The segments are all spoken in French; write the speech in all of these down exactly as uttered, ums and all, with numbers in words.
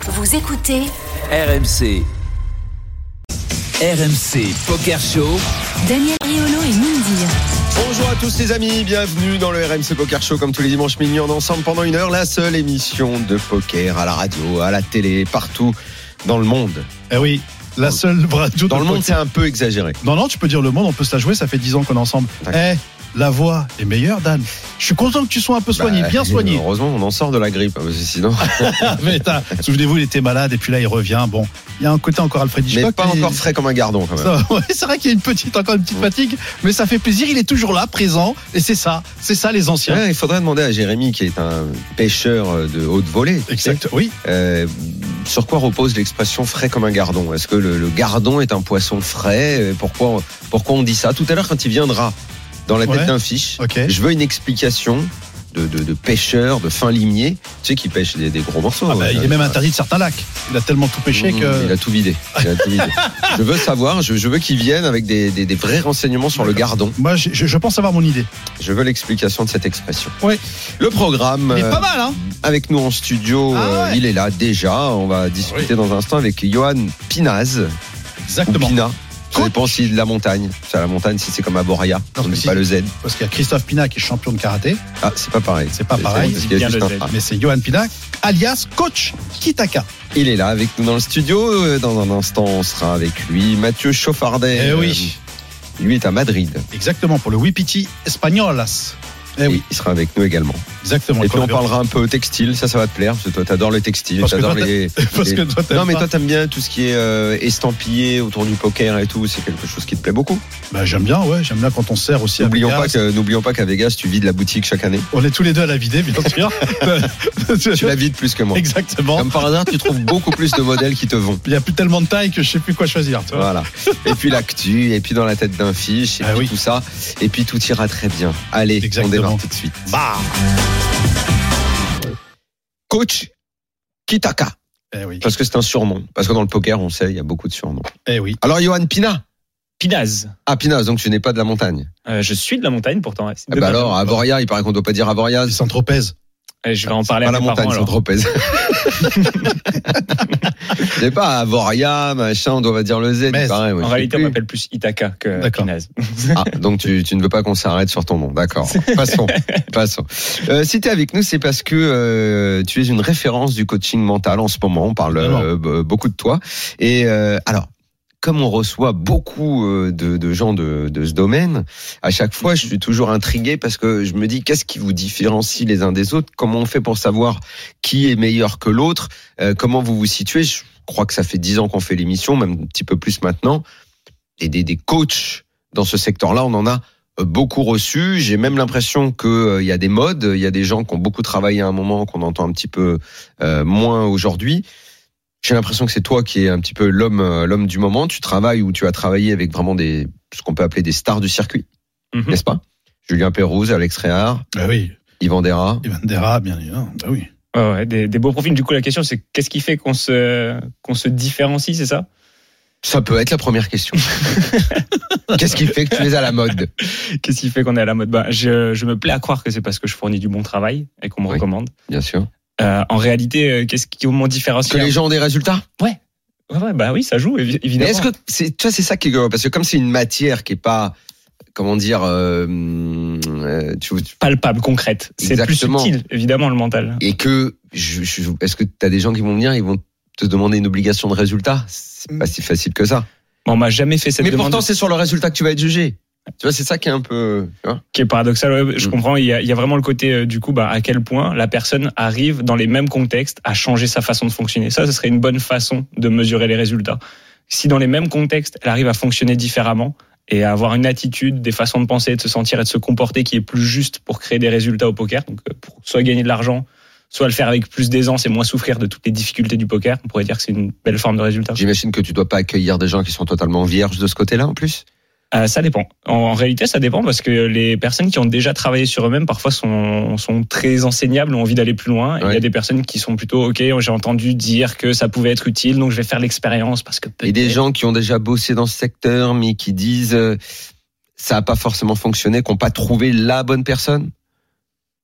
Vous écoutez R M C. R M C Poker Show. Daniel Riolo et Mindy. Bonjour à tous les amis, bienvenue dans le R M C Poker Show comme tous les dimanches minuit, on est ensemble pendant une heure, la seule émission de poker à la radio, à la télé, partout dans le monde. Eh oui, la seule radio dans de le monde, poker. c'est un peu exagéré. Non, non, tu peux dire le monde, on peut se la jouer, ça fait dix ans qu'on est ensemble. Eh, la voix est meilleure, Dan. Je suis content que tu sois un peu soigné, Bah, bien soigné. Heureusement, on en sort de la grippe, parce que sinon. Mais souvenez-vous, il était malade et puis là, il revient. Bon, il y a un côté encore Alfred Hitchcock. Mais pas mais... encore frais comme un gardon, quand même. Ça, ouais, c'est vrai qu'il y a une petite, encore une petite fatigue, mais ça fait plaisir. Il est toujours là, présent, et c'est ça, c'est ça les anciens. Ouais, il faudrait demander à Jérémy, qui est un pêcheur de haute volée. Exact. Oui. Euh, sur quoi repose l'expression frais comme un gardon? Est-ce que le, le gardon est un poisson frais? Pourquoi, pourquoi on dit ça? Tout à l'heure, quand il viendra dans la tête Ouais. d'un fiche, Okay. je veux une explication de, de, de pêcheur, de fin limier, tu sais, qui pêche des, des gros morceaux. Ah bah, il est même interdit de certains lacs. Il a tellement tout pêché Mmh, que. Il a tout vidé. Il a tout vidé. Je veux savoir, je, je veux qu'il vienne avec des, des, des vrais renseignements sur le gardon. Moi, je, je pense avoir mon idée. Je veux l'explication de cette expression. Ouais. Le programme. Il est euh, pas mal, hein. Avec nous en studio, Ah ouais. euh, il est là déjà. On va discuter Oui. dans un instant avec Johan Pinaz. Exactement. Ou Pina. Ça Coach. dépend si de la montagne. C'est à la montagne, si c'est comme à Boria. Non, On ne mais dit si. pas le Z. Parce qu'il y a Christophe Pina qui est champion de karaté, Ah, c'est pas pareil. C'est pas pareil. Parce qu'il y a Bien juste le un Z. A. mais c'est Johan Pina, alias coach Kitaka. Il est là avec nous dans le studio. Euh, Dans un instant, on sera avec lui. Mathieu Chauffardet. Eh oui. Euh, Lui est à Madrid. Exactement, pour le Wipiti Espagnolas. Eh oui, Et il sera avec nous également. exactement. Et puis on Quand- parlera un peu textile, ça ça va te plaire, parce que toi t'adores le textile, Parce que t'adores toi, les... Parce les- que toi, t'aimes Non mais pas. toi t'aimes bien tout ce qui est euh, estampillé autour du poker et tout, c'est quelque chose qui te plaît beaucoup. Bah, j'aime bien, ouais, j'aime bien quand on sert aussi à N'oublions Vegas. pas, que, n'oublions pas qu'à Vegas tu vides la boutique chaque année. On est tous les deux à la vider, bien sûr. Tu la vides plus que moi. Exactement. Comme par hasard tu trouves beaucoup plus de modèles qui te vont. Il n'y a plus tellement de taille que je sais plus quoi choisir. Tu vois. Voilà. Et puis l'actu, et puis dans la tête d'un fiche, et Ah puis oui. tout ça, et puis tout ira très bien. Allez, Exactement. on démarre tout de suite. Bah. Coach Kitaka, Eh oui. parce que c'est un surnom. Parce que dans le poker, on sait, il y a beaucoup de surnoms. Eh oui. Alors Johan Pina. Pinaz. Ah, Pinaz, donc tu n'es pas de la montagne. Euh, je suis de la montagne pourtant. ouais. Ah bah alors, à Avoria, il paraît qu'on ne doit pas dire Avoria. C'est Saint-Tropez. Euh, je vais en parler Pas à la mes montagne, parents. c'est alors. Tropez. C'est pas Avoria, machin, on doit dire le Z. Mais pareil, moi, En je réalité, sais on plus. m'appelle plus Itaka que D'accord. Pinaz. Ah, donc tu, tu ne veux pas qu'on s'arrête sur ton nom, d'accord. Passons, passons. Euh, si tu es avec nous, c'est parce que euh, tu es une référence du coaching mental en ce moment. On parle euh, b- beaucoup de toi. Et euh, alors, comme on reçoit beaucoup euh, de, de gens de, de ce domaine, à chaque fois, je suis toujours intrigué parce que je me dis, qu'est-ce qui vous différencie les uns des autres? Comment on fait pour savoir qui est meilleur que l'autre? Euh, comment vous vous situez? Je crois que ça fait dix ans qu'on fait l'émission, même un petit peu plus maintenant. Et des, des coachs dans ce secteur-là, on en a beaucoup reçu. J'ai même l'impression qu'il euh, y a des modes, il y a des gens qui ont beaucoup travaillé à un moment, qu'on entend un petit peu euh, moins aujourd'hui. J'ai l'impression que c'est toi qui es un petit peu l'homme, euh, l'homme du moment. Tu travailles ou tu as travaillé avec vraiment des, ce qu'on peut appeler des stars du circuit, Mhm. n'est-ce pas? Julien Pérouse, Alex Réard, Eh oui. Yvan Dera. Ivan Dera, bien évidemment. Bah oui. Ouais, ouais, des, des beaux profils. Du coup, la question, c'est qu'est-ce qui fait qu'on se, qu'on se différencie, c'est ça? Ça peut être la première question. Qu'est-ce qui fait que tu es à la mode? Qu'est-ce qui fait qu'on est à la mode? Bah, je, je me plais à croire que c'est parce que je fournis du bon travail et qu'on me Oui. recommande. Bien sûr. Euh, en réalité, euh, qu'est-ce qui m'en différencie? Que les gens ont des résultats? Ouais, ouais, bah oui, ça joue, évi- Mais évidemment. est-ce que c'est, tu vois, c'est ça qui est, parce que comme c'est une matière qui est pas, comment dire, euh, euh, tu, Palpable, concrète. C'est plus Exactement. subtil, évidemment, le mental. et que, je, je, est-ce que t'as des gens qui vont venir, ils vont te demander une obligation de résultat? C'est pas si facile que ça. Bon, on m'a jamais fait cette Mais demande. pourtant, c'est sur le résultat que tu vas être jugé. Tu vois, c'est ça qui est un peu, tu vois. Qui est paradoxal, ouais, je Mm. comprends. Il y, a, il y a vraiment le côté, euh, du coup, bah, à quel point la personne arrive dans les mêmes contextes à changer sa façon de fonctionner. Ça, ce serait une bonne façon de mesurer les résultats. Si dans les mêmes contextes, elle arrive à fonctionner différemment et à avoir une attitude, des façons de penser, de se sentir et de se comporter qui est plus juste pour créer des résultats au poker, donc euh, pour soit gagner de l'argent, soit le faire avec plus d'aisance et moins souffrir de toutes les difficultés du poker, on pourrait dire que c'est une belle forme de résultat. J'imagine que tu dois pas accueillir des gens qui sont totalement vierges de ce côté-là, en plus. Euh, ça dépend. En, en réalité, ça dépend parce que les personnes qui ont déjà travaillé sur eux-mêmes parfois sont, sont très enseignables, ont envie d'aller plus loin. Et Ouais. il y a des personnes qui sont plutôt ok. J'ai entendu dire que ça pouvait être utile, donc je vais faire l'expérience parce que peut-être. Et des gens qui ont déjà bossé dans ce secteur, mais qui disent euh, ça a pas forcément fonctionné, qui n'ont pas trouvé la bonne personne.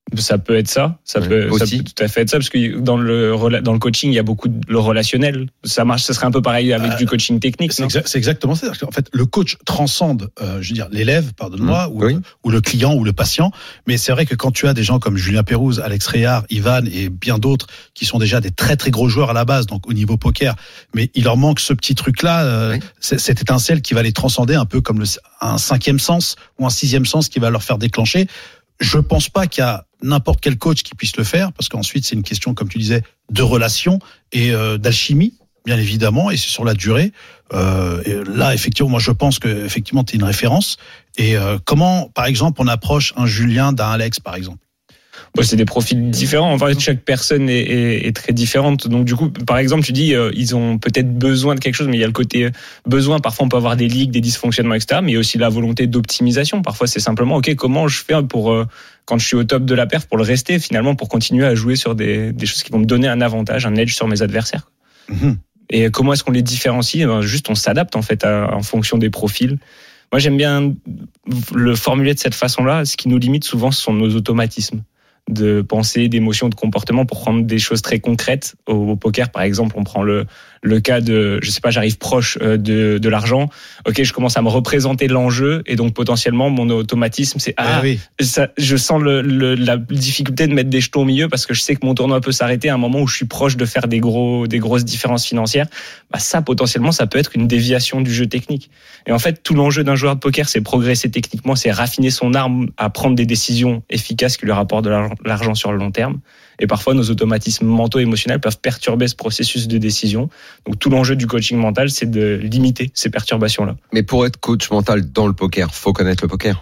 Ça peut être ça, ça, ouais, peut, ça aussi. peut tout à fait être ça, parce que dans le, dans le coaching, il y a beaucoup de le relationnel. Ça marche, ça serait un peu pareil avec euh, du coaching technique. C'est, exa- c'est exactement ça. En fait, le coach transcende, euh, je veux dire, l'élève, pardonne-moi, mmh, ou, oui. le, ou le client ou le patient. Mais c'est vrai que quand tu as des gens comme Julien Pérouse, Alex Réard, Ivan et bien d'autres qui sont déjà des très très gros joueurs à la base, donc au niveau poker, mais il leur manque ce petit truc-là, euh, oui. cette étincelle qui va les transcender un peu comme le, un cinquième sens ou un sixième sens qui va leur faire déclencher. Je pense pas qu'il y a n'importe quel coach qui puisse le faire, parce qu'ensuite c'est une question, comme tu disais, de relation et euh, d'alchimie, bien évidemment, et c'est sur la durée. Euh, et là, effectivement, moi je pense que effectivement tu es une référence. Et euh, comment, par exemple, on approche un Julien d'un Alex, par exemple? Bon, c'est des profils différents. En fait, chaque personne est, est, est très différente. Donc, du coup, par exemple, tu dis, euh, ils ont peut-être besoin de quelque chose, mais il y a le côté besoin. Parfois, on peut avoir des ligues, des dysfonctionnements, et cetera. Mais il y a aussi la volonté d'optimisation. Parfois, c'est simplement, OK, comment je fais pour, euh, quand je suis au top de la perf, pour le rester, finalement, pour continuer à jouer sur des, des choses qui vont me donner un avantage, un edge sur mes adversaires. Mmh. Et comment est-ce qu'on les différencie? Ben, juste, on s'adapte, en fait, à, en fonction des profils. Moi, j'aime bien le formuler de cette façon-là. Ce qui nous limite souvent, ce sont nos automatismes de pensée, d'émotion, de comportement, pour prendre des choses très concrètes. Au, au poker, par exemple, on prend le, le cas de, je sais pas, j'arrive proche de, de l'argent. Ok, je commence à me représenter l'enjeu, et donc potentiellement, mon automatisme, c'est, ah, ah oui. ça, je sens le, le, la difficulté de mettre des jetons au milieu parce que je sais que mon tournoi peut s'arrêter à un moment où je suis proche de faire des gros, des grosses différences financières. Bah, ça, potentiellement, ça peut être une déviation du jeu technique. Et en fait, tout l'enjeu d'un joueur de poker, c'est progresser techniquement, c'est raffiner son arme à prendre des décisions efficaces qui lui rapportent de l'argent, l'argent sur le long terme. Et parfois, nos automatismes mentaux et émotionnels peuvent perturber ce processus de décision. Donc, tout l'enjeu du coaching mental, c'est de limiter ces perturbations-là. Mais pour être coach mental dans le poker, faut connaître le poker.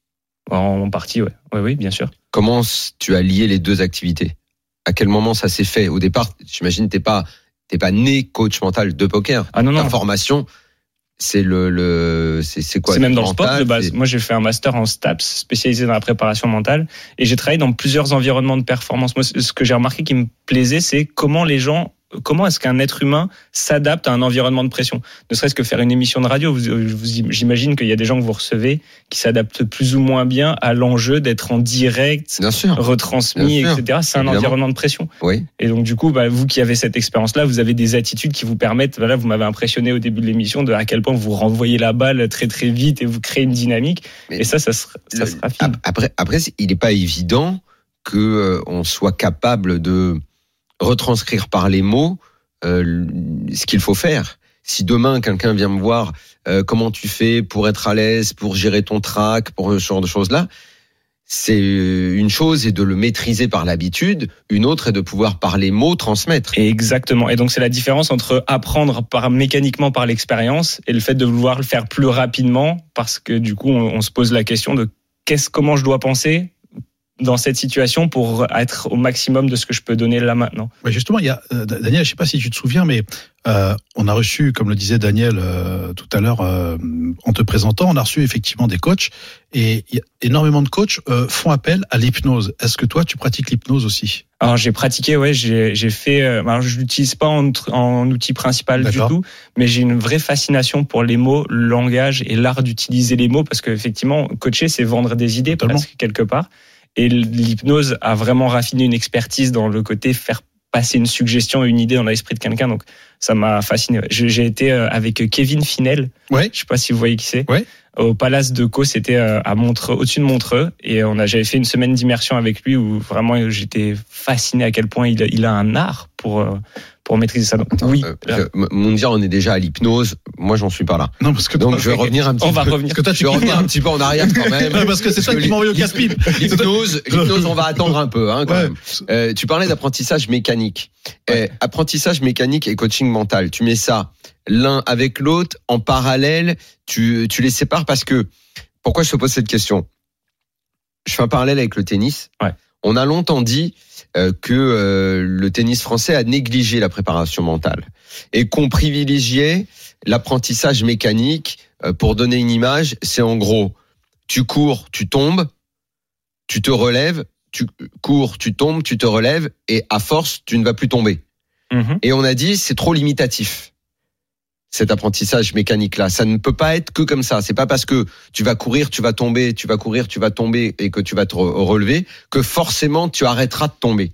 En partie, ouais. Oui, oui, bien sûr. Comment tu as lié les deux activités? À quel moment ça s'est fait? Au départ, j'imagine, t'es pas, t'es pas né coach mental de poker. Ah non, non. Ta formation, c'est le, le, c'est, c'est quoi? C'est même dans le sport de base. Moi, j'ai fait un master en STAPS, spécialisé dans la préparation mentale, et j'ai travaillé dans plusieurs environnements de performance. Moi, ce que j'ai remarqué qui me plaisait, c'est comment les gens, comment est-ce qu'un être humain s'adapte à un environnement de pression? Ne serait-ce que faire une émission de radio, vous, vous, j'imagine qu'il y a des gens que vous recevez qui s'adaptent plus ou moins bien à l'enjeu d'être en direct, bien sûr, retransmis, bien sûr, et cetera. C'est évidemment un environnement de pression. Oui. Et donc, du coup, bah, vous qui avez cette expérience-là, vous avez des attitudes qui vous permettent, voilà, vous m'avez impressionné au début de l'émission de à quel point vous renvoyez la balle très très vite et vous créez une dynamique. Mais et ça, ça se, ça le, se raffine. Après, après, il n'est pas évident que euh, on soit capable de retranscrire par les mots euh, ce qu'il faut faire. Si demain quelqu'un vient me voir, euh, comment tu fais pour être à l'aise, pour gérer ton track, pour ce genre de choses-là, c'est une chose est de le maîtriser par l'habitude, une autre est de pouvoir par les mots transmettre. Exactement. Et donc c'est la différence entre apprendre par mécaniquement par l'expérience et le fait de vouloir le faire plus rapidement, parce que du coup on, on se pose la question de qu'est-ce, comment je dois penser dans cette situation pour être au maximum de ce que je peux donner là maintenant. Ouais, justement, il y a euh, Daniel, je sais pas si tu te souviens, mais euh, on a reçu, comme le disait Daniel euh, tout à l'heure, euh, en te présentant, on a reçu effectivement des coachs, et y a énormément de coachs euh, font appel à l'hypnose. Est-ce que toi, tu pratiques l'hypnose aussi? Alors j'ai pratiqué, ouais, j'ai j'ai fait. Euh, alors je l'utilise pas en, en outil principal D'accord. du tout, mais j'ai une vraie fascination pour les mots, le langage et l'art d'utiliser les mots, parce que effectivement, coacher, c'est vendre des idées Totalement. presque quelque part. Et l'hypnose a vraiment raffiné une expertise dans le côté faire passer une suggestion et une idée dans l'esprit de quelqu'un. Donc, ça m'a fasciné. J'ai été avec Kevin Finel. Ouais. Je sais pas si vous voyez qui c'est. Ouais. Au Palace de Caux, c'était à Montreux, au-dessus de Montreux. Et on a, j'avais fait une semaine d'immersion avec lui où vraiment j'étais fasciné à quel point il a, il a un art pour, pour maîtriser ça. Donc, Attends, oui. Euh, mon dire, on est déjà à l'hypnose. Moi, j'en suis pas là. Non, parce que donc je vais revenir un petit on peu. va revenir. Parce que toi, tu je vais revenir un petit peu en arrière quand même. Non, parce que c'est ça qui m'a envoyé au casse-pipe. L'hypnose, l'hypnose, on va attendre un peu, hein, quand ouais. même. Euh, tu parlais d'apprentissage mécanique. Ouais. Euh, apprentissage mécanique et coaching mental. Tu mets ça l'un avec l'autre en parallèle. Tu, tu les sépares parce que. Pourquoi je te pose cette question? Je fais un parallèle avec le tennis. Ouais. On a longtemps dit euh, que euh, le tennis français a négligé la préparation mentale et qu'on privilégiait l'apprentissage mécanique. Euh, pour donner une image, c'est en gros, tu cours, tu tombes, tu te relèves, tu cours, tu tombes, tu te relèves et à force, tu ne vas plus tomber. Mmh. Et on a dit, c'est trop limitatif. cet apprentissage mécanique-là. Ça ne peut pas être que comme ça. C'est pas parce que tu vas courir, tu vas tomber, tu vas courir, tu vas tomber et que tu vas te relever que forcément tu arrêteras de tomber.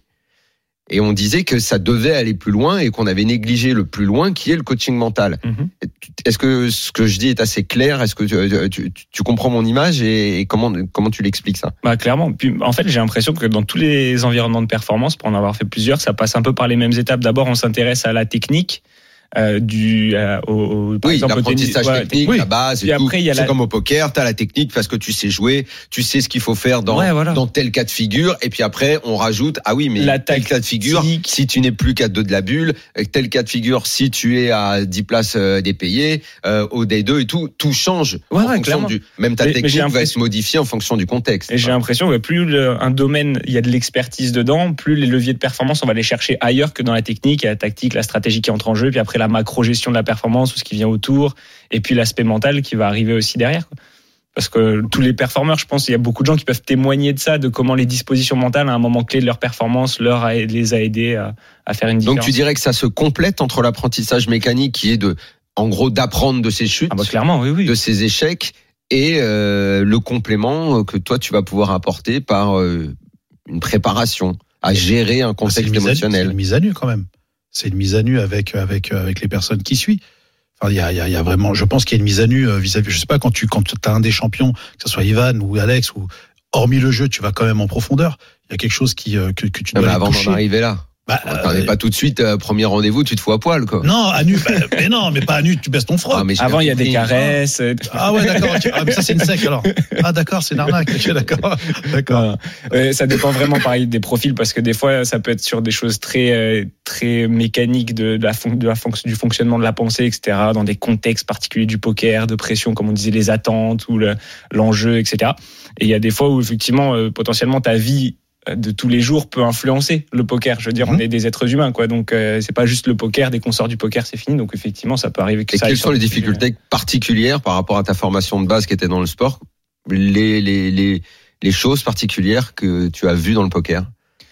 Et on disait que ça devait aller plus loin et qu'on avait négligé le plus loin qui est le coaching mental. Mm-hmm. Est-ce que ce que je dis est assez clair? Est-ce que tu, tu, tu comprends mon image et, et comment, comment tu l'expliques ça? Bah, clairement. Puis, en fait, j'ai l'impression que dans tous les environnements de performance, pour en avoir fait plusieurs, ça passe un peu par les mêmes étapes. D'abord, on s'intéresse à la technique. Euh, du euh, au, au, par oui, exemple, l'apprentissage ouais, technique, oui. la base, et tout. Après, c'est la... comme au poker, t'as la technique parce que tu sais jouer, tu sais ce qu'il faut faire dans, ouais, voilà. dans tel cas de figure, et puis après, on rajoute, ah oui, mais la tel cas de figure, si tu n'es plus qu'à deux de la bulle, tel cas de figure, si tu es à dix places euh, des payés, euh, au day deux et tout, tout change. Ouais, en ouais, fonction du, même ta mais, technique mais va se modifier en fonction du contexte. Et j'ai l'impression que plus le, un domaine, il y a de l'expertise dedans, plus les leviers de performance, on va les chercher ailleurs que dans la technique, il y a la tactique, la stratégie qui entre en jeu, puis après la macro-gestion de la performance ou ce qui vient autour, et puis l'aspect mental qui va arriver aussi derrière. Parce que tous les performeurs, je pense, il y a beaucoup de gens qui peuvent témoigner de ça, de comment les dispositions mentales, à un moment clé de leur performance, leur a, les a aidés à, à faire une différence. Donc tu dirais que ça se complète entre l'apprentissage mécanique qui est de, en gros, d'apprendre de ses chutes, ah bah clairement, oui, oui. de ses échecs, et euh, le complément que toi tu vas pouvoir apporter par euh, une préparation à gérer un contexte c'est émotionnel. C'est une mise à nu quand même. C'est une mise à nu avec avec avec les personnes qui suivent. Il y a, il y a, il y a vraiment, je pense qu'il y a une mise à nu vis-à-vis, je sais pas, quand tu, quand t'as un des champions, que ce soit Ivan ou Alex, ou hormis le jeu, tu vas quand même en profondeur. Il y a quelque chose qui, que, que tu dois non, mais aller avant toucher. d'en arriver là. Bah, t'en es euh, pas tout de suite, euh, premier rendez-vous, tu te fous à poil, quoi. Non, à nu, bah, mais non, mais pas à nu, tu baisses ton froc. Ah, avant, il y a des caresses. Ah ouais, d'accord. Ah, mais ça, c'est une sec, alors. Ah, d'accord, c'est une arnaque. Ok, d'accord. D'accord. Euh, ça dépend vraiment, pareil, des profils, parce que des fois, ça peut être sur des choses très, très mécaniques de, de la, fon- de la fonction, du fonctionnement de la pensée, et cetera, dans des contextes particuliers du poker, de pression, comme on disait, les attentes ou le, l'enjeu, et cetera. Et il y a des fois où, effectivement, euh, potentiellement, ta vie de tous les jours peut influencer le poker. Je veux dire, mmh. on est des êtres humains, quoi. Donc, euh, c'est pas juste le poker. Dès qu'on sort du poker, c'est fini. Donc, effectivement, ça peut arriver que et ça. Et quelles sont les difficultés particulières par rapport à ta formation de base qui était dans le sport? Les, les, les, les choses particulières que tu as vues dans le poker?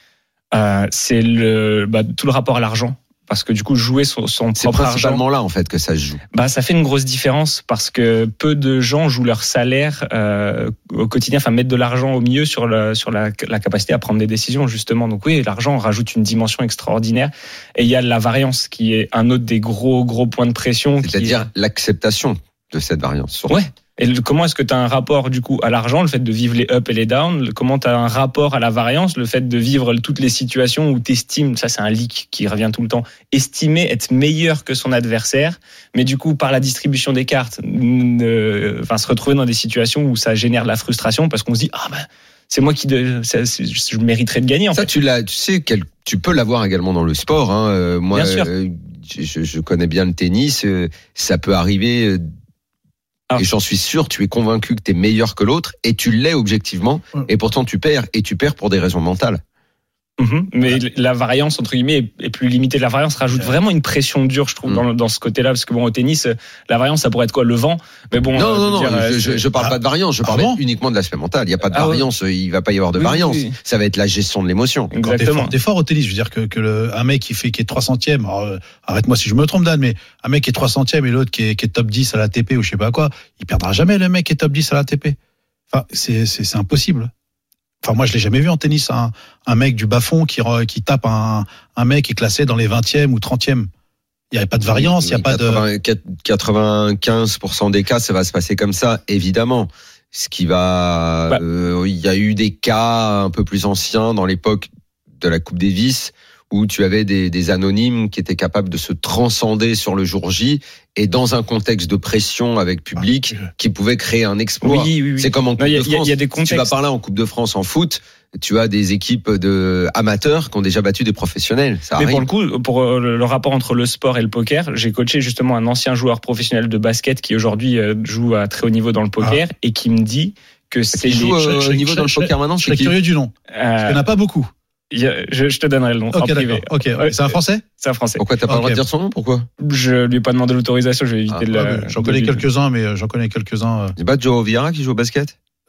Euh, c'est le, bah, tout le rapport à l'argent. Parce que du coup, jouer son, son c'est propre argent, c'est principalement là en fait que ça se joue. Bah, ça fait une grosse différence parce que peu de gens jouent leur salaire euh, au quotidien, enfin mettre de l'argent au milieu sur la sur la, la capacité à prendre des décisions justement. Donc oui, l'argent rajoute une dimension extraordinaire. Et il y a la variance qui est un autre des gros gros points de pression. C'est-à-dire est... l'acceptation de cette variance. Surtout. Ouais. Et le, comment est-ce que tu as un rapport du coup à l'argent, le fait de vivre les ups et les downs, le, comment tu as un rapport à la variance, le fait de vivre toutes les situations où tu estimes, ça c'est un leak qui revient tout le temps, estimer être meilleur que son adversaire, mais du coup par la distribution des cartes, euh, enfin se retrouver dans des situations où ça génère de la frustration parce qu'on se dit ah ben c'est moi qui de, ça, je mériterais de gagner. En ça fait. tu l'as, tu sais quel, tu peux l'avoir également dans le sport. Hein. Euh, moi, bien sûr. Euh, je, je connais bien le tennis, euh, ça peut arriver. Euh, Et j'en suis sûr, tu es convaincu que tu es meilleur que l'autre, et tu l'es objectivement, et pourtant tu perds, et tu perds pour des raisons mentales. Mmh, mais ouais. La variance, entre guillemets, est plus limitée. La variance rajoute vraiment une pression dure, je trouve, mmh. dans, dans ce côté-là, parce que bon, au tennis, la variance, ça pourrait être quoi, le vent? Mais bon. Non, euh, non, non, dire, je, je, je parle ah, pas de variance, je parle ah bon uniquement de l'aspect mental. Il n'y a pas de ah variance, ouais. Il va pas y avoir de oui, variance. Oui, oui. Ça va être la gestion de l'émotion. Exactement. T'es fort au tennis, je veux dire que, que le, un mec qui fait, qui est trois centièmes, alors, euh, arrête-moi si je me trompe, Dan, mais un mec qui est trois centièmes et l'autre qui est, qui est top dix à l'A T P ou je sais pas quoi, il perdra jamais le mec qui est top dix à l'A T P. Enfin, c'est, c'est, c'est impossible. Enfin, moi, je l'ai jamais vu en tennis, un, un mec du bas-fond qui, qui tape un, un mec qui est classé dans les vingtièmes ou trentièmes. Il n'y a pas de variance, il n'y a pas de... quatre-vingt-quinze pour cent des cas, ça va se passer comme ça, évidemment. Ce qui va... Bah. Euh, il y a eu des cas un peu plus anciens dans l'époque de la Coupe Davis où tu avais des, des anonymes qui étaient capables de se transcender sur le jour J et dans un contexte de pression avec public ah, qui pouvait créer un exploit. Oui, oui, oui. C'est comme en Coupe non, de France. Y a, y a des contextes. Si tu vas par là en Coupe de France en foot, tu as des équipes de amateurs qui ont déjà battu des professionnels. Ça Mais arrive. pour le coup, pour le rapport entre le sport et le poker, j'ai coaché justement un ancien joueur professionnel de basket qui aujourd'hui joue à très haut niveau dans le poker ah. et qui me dit que c'est... Qui joue au niveau dans le poker maintenant? Je suis curieux du nom. Euh... Parce qu'il n'y en a pas beaucoup. Je, je te donnerai le nom. Ok, en privé. d'accord. Ok, ouais. C'est un Français? C'est un Français. Pourquoi t'as pas okay. le droit de dire son nom? Pourquoi? Je lui ai pas demandé l'autorisation, je vais éviter ah, de la. J'en connais quelques-uns, mais j'en connais quelques-uns. C'est pas Joe Vieira qui joue au basket?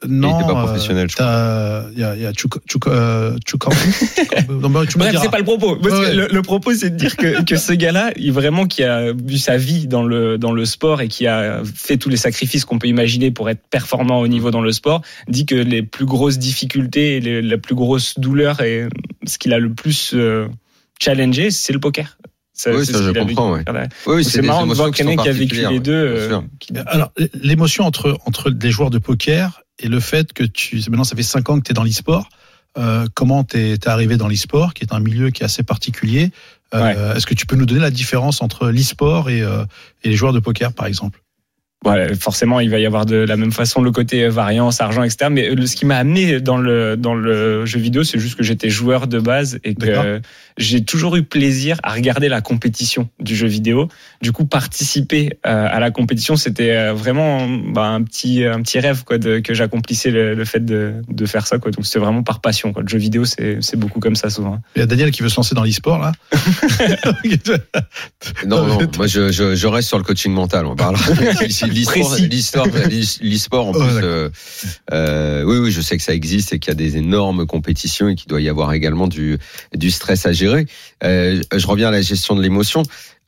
Non, il était pas professionnel, je crois. Il y a, il y a Chuk, Chuk, euh, Chukambu. Bref, c'est pas le propos. Parce ouais. que le, le propos, c'est de dire que, que ce gars-là, il vraiment qui a vu sa vie dans le dans le sport et qui a fait tous les sacrifices qu'on peut imaginer pour être performant au niveau dans le sport, dit que les plus grosses difficultés, et les, la plus grosse douleur et ce qu'il a le plus euh, challengé, c'est le poker. Ça, oui, c'est ça ce je qu'il a comprends. vécu. Ouais. Oui, c'est, c'est marrant de voir quelqu'un qui a vécu les deux. Euh, qui... Alors, l'émotion entre entre les joueurs de poker et le fait que tu maintenant ça fait cinq ans que tu es dans l'e-sport. Euh, comment t'es, t'es arrivé dans l'e-sport, qui est un milieu qui est assez particulier. Euh, ouais. Est-ce que tu peux nous donner la différence entre l'e-sport et, euh, et les joueurs de poker, par exemple? Ouais, forcément, il va y avoir de la même façon le côté variance, argent, et cetera. Mais ce qui m'a amené dans le dans le jeu vidéo, c'est juste que j'étais joueur de base et que D'accord. j'ai toujours eu plaisir à regarder la compétition du jeu vidéo. Du coup, participer à la compétition, c'était vraiment bah, un petit un petit rêve quoi, de, que j'accomplissais le, le fait de de faire ça quoi. Donc c'était vraiment par passion quoi. Le jeu vidéo, c'est c'est beaucoup comme ça souvent. Il y a Daniel qui veut se lancer dans l'e-sport là. non non, moi je, je je reste sur le coaching mental. On parlera. L'e-sport, l'e-sport, l'e-sport en plus, oh, euh, euh, oui, oui, je sais que ça existe et qu'il y a des énormes compétitions et qu'il doit y avoir également du, du stress à gérer. Euh, je reviens à la gestion de l'émotion.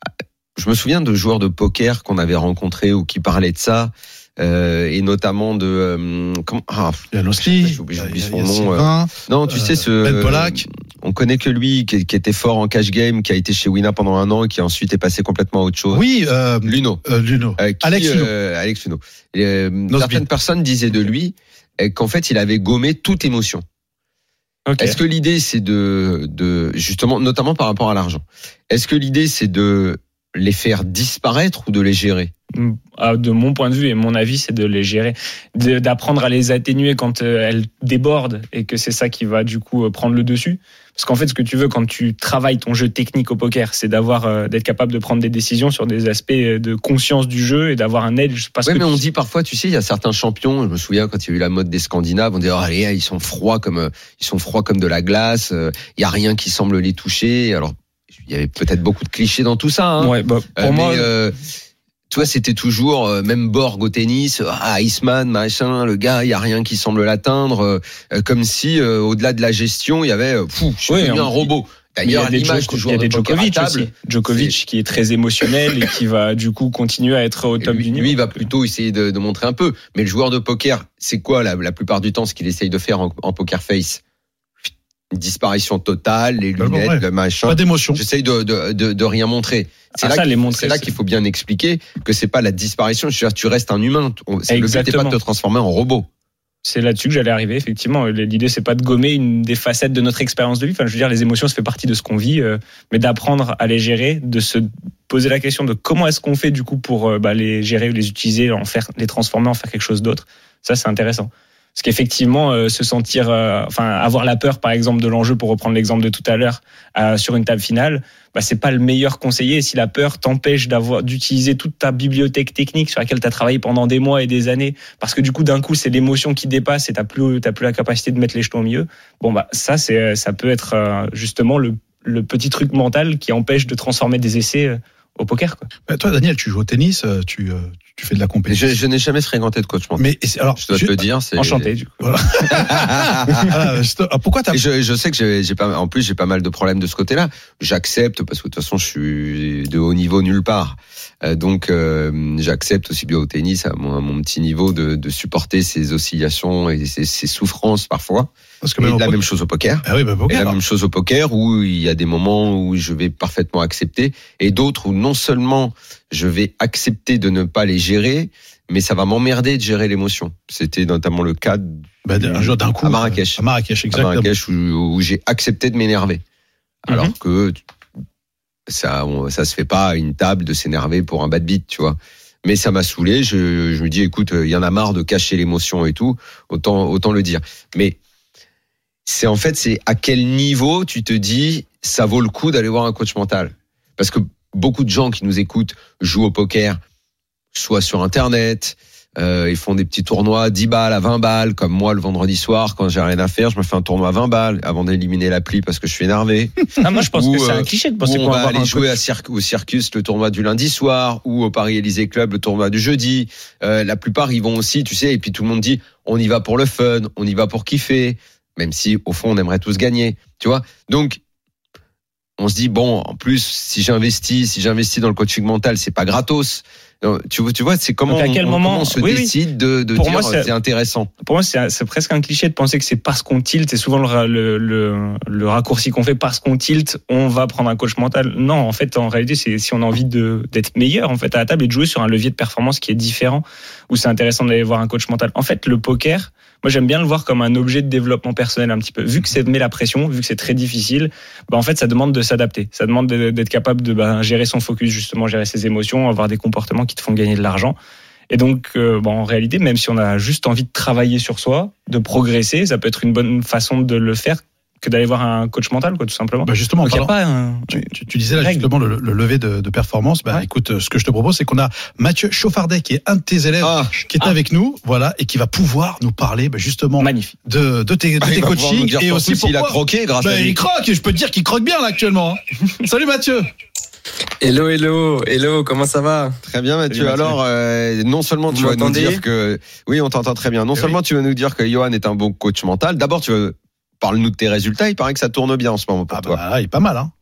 Je me souviens de joueurs de poker qu'on avait rencontrés ou qui parlaient de ça. Euh, et notamment de euh, comment ah, il y a Losli, j'oublie, j'oublie son nom. Euh, non, tu euh, sais ce Ben Polak. On connaît que lui, qui, qui était fort en cash game, qui a été chez Wina pendant un an et qui ensuite est passé complètement à autre chose. Oui, euh, Luno. Euh, Luno. Euh, qui, Alex Luno. Euh, Alex Luno. Et, euh, certaines personnes disaient de lui qu'en fait, il avait gommé toute émotion. Okay. Est-ce que l'idée, c'est de, de justement, notamment par rapport à l'argent, est-ce que l'idée, c'est de les faire disparaître ou de les gérer? De mon point de vue et mon avis, c'est de les gérer, de, d'apprendre à les atténuer quand elles débordent et que c'est ça qui va du coup prendre le dessus. Parce qu'en fait, ce que tu veux quand tu travailles ton jeu technique au poker, c'est d'avoir, d'être capable de prendre des décisions sur des aspects de conscience du jeu et d'avoir un edge. Parce oui, que mais tu... on dit parfois, tu sais, il y a certains champions. Je me souviens quand il y a eu la mode des Scandinaves, on dit oh allez, ils sont froids comme ils sont froids comme de la glace. Il y a rien qui semble les toucher. Alors il y avait peut-être beaucoup de clichés dans tout ça. Hein. Ouais, bah, pour euh, moi. Mais, euh, tu vois, c'était toujours, euh, même Borg au tennis, ah, Iceman, machin, le gars, il y a rien qui semble l'atteindre, euh, comme si, euh, au-delà de la gestion, il y avait, euh, fou, je suis oui, devenu un robot. D'ailleurs, l'image du joueur de poker à table, aussi. Djokovic c'est... qui est très émotionnel et qui va du coup continuer à être au top lui, du niveau. Lui, il va plutôt essayer de, de montrer un peu. Mais le joueur de poker, c'est quoi la, la plupart du temps ce qu'il essaye de faire en, en poker face? Une disparition totale, les lunettes, bon, ouais. le machin. Pas d'émotion. J'essaye de, de, de, de rien montrer. C'est, ah, là, ça, qu'il, montrer, c'est là qu'il faut bien expliquer que c'est pas la disparition. Je veux dire, tu restes un humain. C'est le but n'est pas de te transformer en robot. C'est là-dessus que j'allais arriver, effectivement. L'idée, c'est pas de gommer une des facettes de notre expérience de vie. Enfin, je veux dire, les émotions, ça fait partie de ce qu'on vit, euh, mais d'apprendre à les gérer, de se poser la question de comment est-ce qu'on fait, du coup, pour euh, bah, les gérer, les utiliser, en faire, les transformer, en faire quelque chose d'autre. Ça, c'est intéressant. Parce qu'effectivement, euh, se sentir, euh, enfin, avoir la peur, par exemple, de l'enjeu, pour reprendre l'exemple de tout à l'heure, euh, sur une table finale, bah, c'est pas le meilleur conseiller. Et si la peur t'empêche d'avoir, d'utiliser toute ta bibliothèque technique sur laquelle t'as travaillé pendant des mois et des années, parce que du coup, d'un coup, c'est l'émotion qui dépasse et t'as plus, t'as plus la capacité de mettre les jetons au milieu. Bon, bah, ça, c'est, ça peut être, euh, justement, le, le petit truc mental qui empêche de transformer des essais euh, au poker, quoi. Bah, toi, Daniel, tu joues au tennis, tu, euh, tu fais de la compétition. Je, je n'ai jamais fréquenté de coach mental. Mais alors, je dois je, te le dire, c'est enchanté du coup. Voilà. ah, pourquoi t'as je, je sais que j'ai, j'ai pas, en plus j'ai pas mal de problèmes de ce côté-là. J'accepte parce que de toute façon je suis de haut niveau nulle part. Euh, donc euh, j'accepte aussi bien au tennis à mon, à mon petit niveau de, de supporter ces oscillations et ces, ces souffrances parfois. Parce que et la poker. Même chose au poker. Ah oui, bah, poker. Et la même chose au poker où il y a des moments où je vais parfaitement accepter et d'autres où non seulement je vais accepter de ne pas les gérer, mais ça va m'emmerder de gérer l'émotion. C'était notamment le cas bah, d'un jour d'un coup à Marrakech. À Marrakech, exactement. À Marrakech où, où j'ai accepté de m'énerver. Alors mm-hmm. que ça, on, ça se fait pas à une table de s'énerver pour un bad beat, tu vois. Mais ça m'a saoulé. Je, je me dis, écoute, il y en a marre de cacher l'émotion et tout. Autant, autant le dire. Mais c'est en fait, c'est à quel niveau tu te dis, ça vaut le coup d'aller voir un coach mental. Parce que beaucoup de gens qui nous écoutent jouent au poker, soit sur Internet, Euh, ils font des petits tournois à dix balles, à vingt balles, comme moi le vendredi soir quand j'ai rien à faire, je me fais un tournoi à vingt balles avant d'éliminer l'appli parce que je suis énervé. Ah, moi je pense ou, que c'est euh, un cliché de penser on qu'on va va avoir aller un jouer coach. à Cirque, au Circus le tournoi du lundi soir ou au Paris Élysée Club le tournoi du jeudi. Euh, la plupart ils vont aussi, tu sais, et puis tout le monde dit on y va pour le fun, on y va pour kiffer, même si au fond on aimerait tous gagner, tu vois. Donc on se dit bon, en plus si j'investis, si j'investis dans le coaching mental, c'est pas gratos. Tu vois, tu vois, c'est comment, Donc à quel on, moment comment on se oui, décide oui. de, de Pour dire moi, c'est, c'est intéressant. Pour moi, c'est, c'est presque un cliché de penser que c'est parce qu'on tilte, c'est souvent le, le, le, le raccourci qu'on fait, parce qu'on tilte, on va prendre un coach mental. Non, en fait, en réalité, c'est si on a envie de, d'être meilleur en fait à la table et de jouer sur un levier de performance qui est différent, où c'est intéressant d'aller voir un coach mental. En fait, le poker, moi j'aime bien le voir comme un objet de développement personnel un petit peu. Vu que ça met la pression, vu que c'est très difficile, bah en fait ça demande de s'adapter. Ça demande d'être capable de bah, gérer son focus, justement gérer ses émotions, avoir des comportements qui te font gagner de l'argent. Et donc, euh, bon, en réalité, même si on a juste envie de travailler sur soi, de progresser, ça peut être une bonne façon de le faire que d'aller voir un coach mental, quoi, tout simplement. Bah justement, donc, pardon, y a pas un, tu, tu, tu disais là justement le, le lever de, de performance. Bah, ouais. Écoute, ce que je te propose, c'est qu'on a Mathieu Chauffardet, qui est un de tes élèves, ah, qui est ah. avec nous, voilà, et qui va pouvoir nous parler, bah, justement, magnifique, de, de tes, de tes ah, coachings et aussi pourquoi. Il a croqué grâce bah, à lui. Il croque, et je peux te dire qu'il croque bien là actuellement. Hein. Salut Mathieu. Hello, hello, hello, comment ça va? Très bien Mathieu. Salut, Mathieu. Alors, euh, non seulement Vous tu vas nous dire que, oui, on t'entend très bien. Non et seulement oui. tu vas nous dire que Johan est un bon coach mental. D'abord, tu veux parle-nous de tes résultats. Il paraît que ça tourne bien en ce moment pour ah toi. Bah, il est pas mal, hein.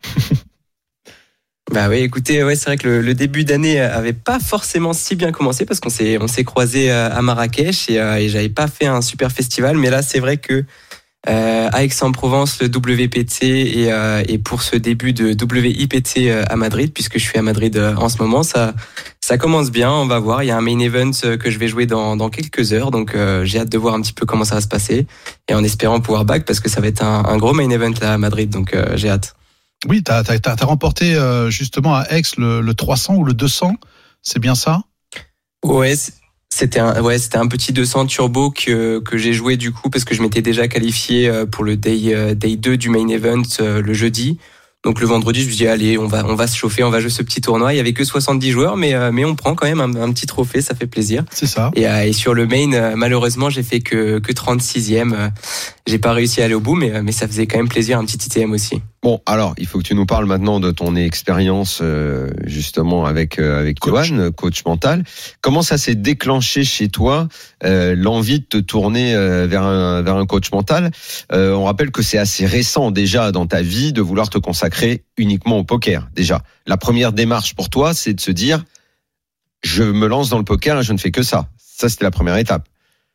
Bah oui, écoutez, ouais, c'est vrai que le, le début d'année avait pas forcément si bien commencé parce qu'on s'est on s'est croisés à Marrakech et, euh, et j'avais pas fait un super festival, mais là c'est vrai que euh, à Aix-en-Provence, le W P T et, euh, et pour ce début de W I P T à Madrid, puisque je suis à Madrid en ce moment, ça ça commence bien. On va voir. Il y a un main event que je vais jouer dans dans quelques heures, donc euh, j'ai hâte de voir un petit peu comment ça va se passer et en espérant pouvoir back parce que ça va être un, un gros main event là à Madrid, donc euh, j'ai hâte. Oui, t'as t'as t'as remporté euh, justement à Aix le, le trois cents ou le deux cents, c'est bien ça? Ouais. C'était un, ouais, c'était un petit deux cents turbo que, que j'ai joué du coup parce que je m'étais déjà qualifié pour le day, day deux du main event le jeudi. Donc le vendredi, je me dis allez, on va, on va se chauffer, on va jouer ce petit tournoi. Il y avait que soixante-dix joueurs, mais, mais on prend quand même un, un petit trophée, ça fait plaisir. C'est ça. Et, et sur le main, malheureusement, j'ai fait que, que trente-sixième. J'ai pas réussi à aller au bout, mais, mais ça faisait quand même plaisir, un petit I T M aussi. Bon, alors, il faut que tu nous parles maintenant de ton expérience, euh, justement, avec, euh, avec coach. Johan, coach mental. Comment ça s'est déclenché chez toi, euh, l'envie de te tourner euh, vers un, vers un coach mental? Euh, on rappelle que c'est assez récent déjà dans ta vie de vouloir te consacrer uniquement au poker. Déjà, la première démarche pour toi, c'est de se dire, je me lance dans le poker et je ne fais que ça. Ça, c'était la première étape.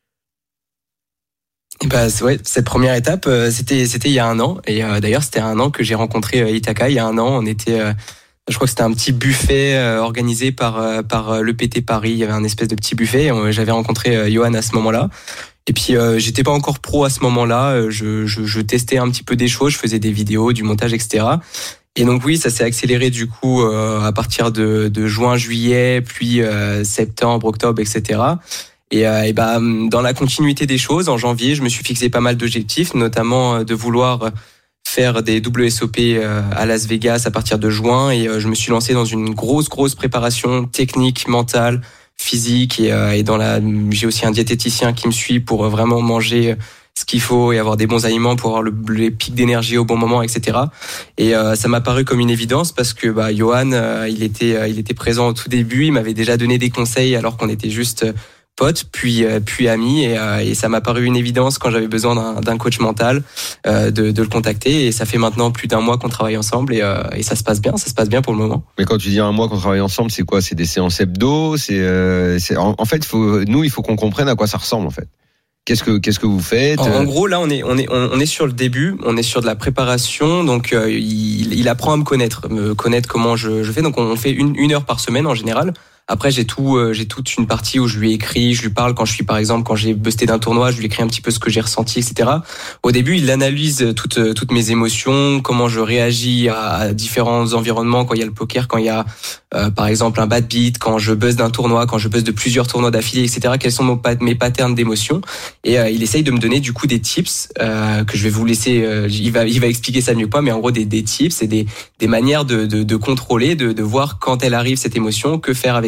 Bah ouais, cette première étape, euh, c'était c'était il y a un an et euh, d'ailleurs c'était un an que j'ai rencontré euh, Itaka. Il y a un an, on était, euh, je crois que c'était un petit buffet euh, organisé par euh, par l'E P T Paris. Il y avait un espèce de petit buffet. Et, euh, j'avais rencontré euh, Johan à ce moment-là. Et puis euh, j'étais pas encore pro à ce moment-là. Je, je je testais un petit peu des choses, je faisais des vidéos, du montage, et cetera. Et donc oui, ça s'est accéléré du coup euh, à partir de de juin, juillet, puis euh, septembre, octobre, et cetera. Et, euh, et bah, dans la continuité des choses, en janvier, je me suis fixé pas mal d'objectifs, notamment de vouloir faire des W S O P à Las Vegas à partir de juin. Et je me suis lancé dans une grosse, grosse préparation technique, mentale, physique. Et, et dans la, j'ai aussi un diététicien qui me suit pour vraiment manger ce qu'il faut et avoir des bons aliments pour avoir le, les pics d'énergie au bon moment, et cetera. Et euh, ça m'a paru comme une évidence parce que bah, Johan, euh, il était, euh, il était présent au tout début. Il m'avait déjà donné des conseils alors qu'on était juste pote, puis puis ami, et, euh, et ça m'a paru une évidence quand j'avais besoin d'un, d'un coach mental euh, de, de le contacter. Et ça fait maintenant plus d'un mois qu'on travaille ensemble et, euh, et ça se passe bien, ça se passe bien pour le moment. Mais quand tu dis un mois qu'on travaille ensemble, c'est quoi? C'est des séances hebdo? C'est, euh, c'est en, en fait, faut, nous, il faut qu'on comprenne à quoi ça ressemble en fait. Qu'est-ce que qu'est-ce que vous faites? En, en gros, là, on est on est on est sur le début, on est sur de la préparation. Donc, euh, il, il apprend à me connaître, me connaître comment je, je fais. Donc, on fait une une heure par semaine en général. Après, j'ai tout, euh, j'ai toute une partie où je lui écris, je lui parle quand je suis, par exemple, quand j'ai busté d'un tournoi, je lui écris un petit peu ce que j'ai ressenti, et cetera. Au début, il analyse toutes toutes mes émotions, comment je réagis à, à différents environnements, quand il y a le poker, quand il y a, euh, par exemple, un bad beat, quand je buzz d'un tournoi, quand je buzz de plusieurs tournois d'affilée, et cetera. Quels sont mon, mes patterns d'émotions? Et euh, il essaye de me donner du coup des tips euh, que je vais vous laisser. Euh, il va il va expliquer ça mieux que moi, mais en gros des des tips et des des manières de de, de contrôler, de de voir quand elle arrive cette émotion, que faire avec cette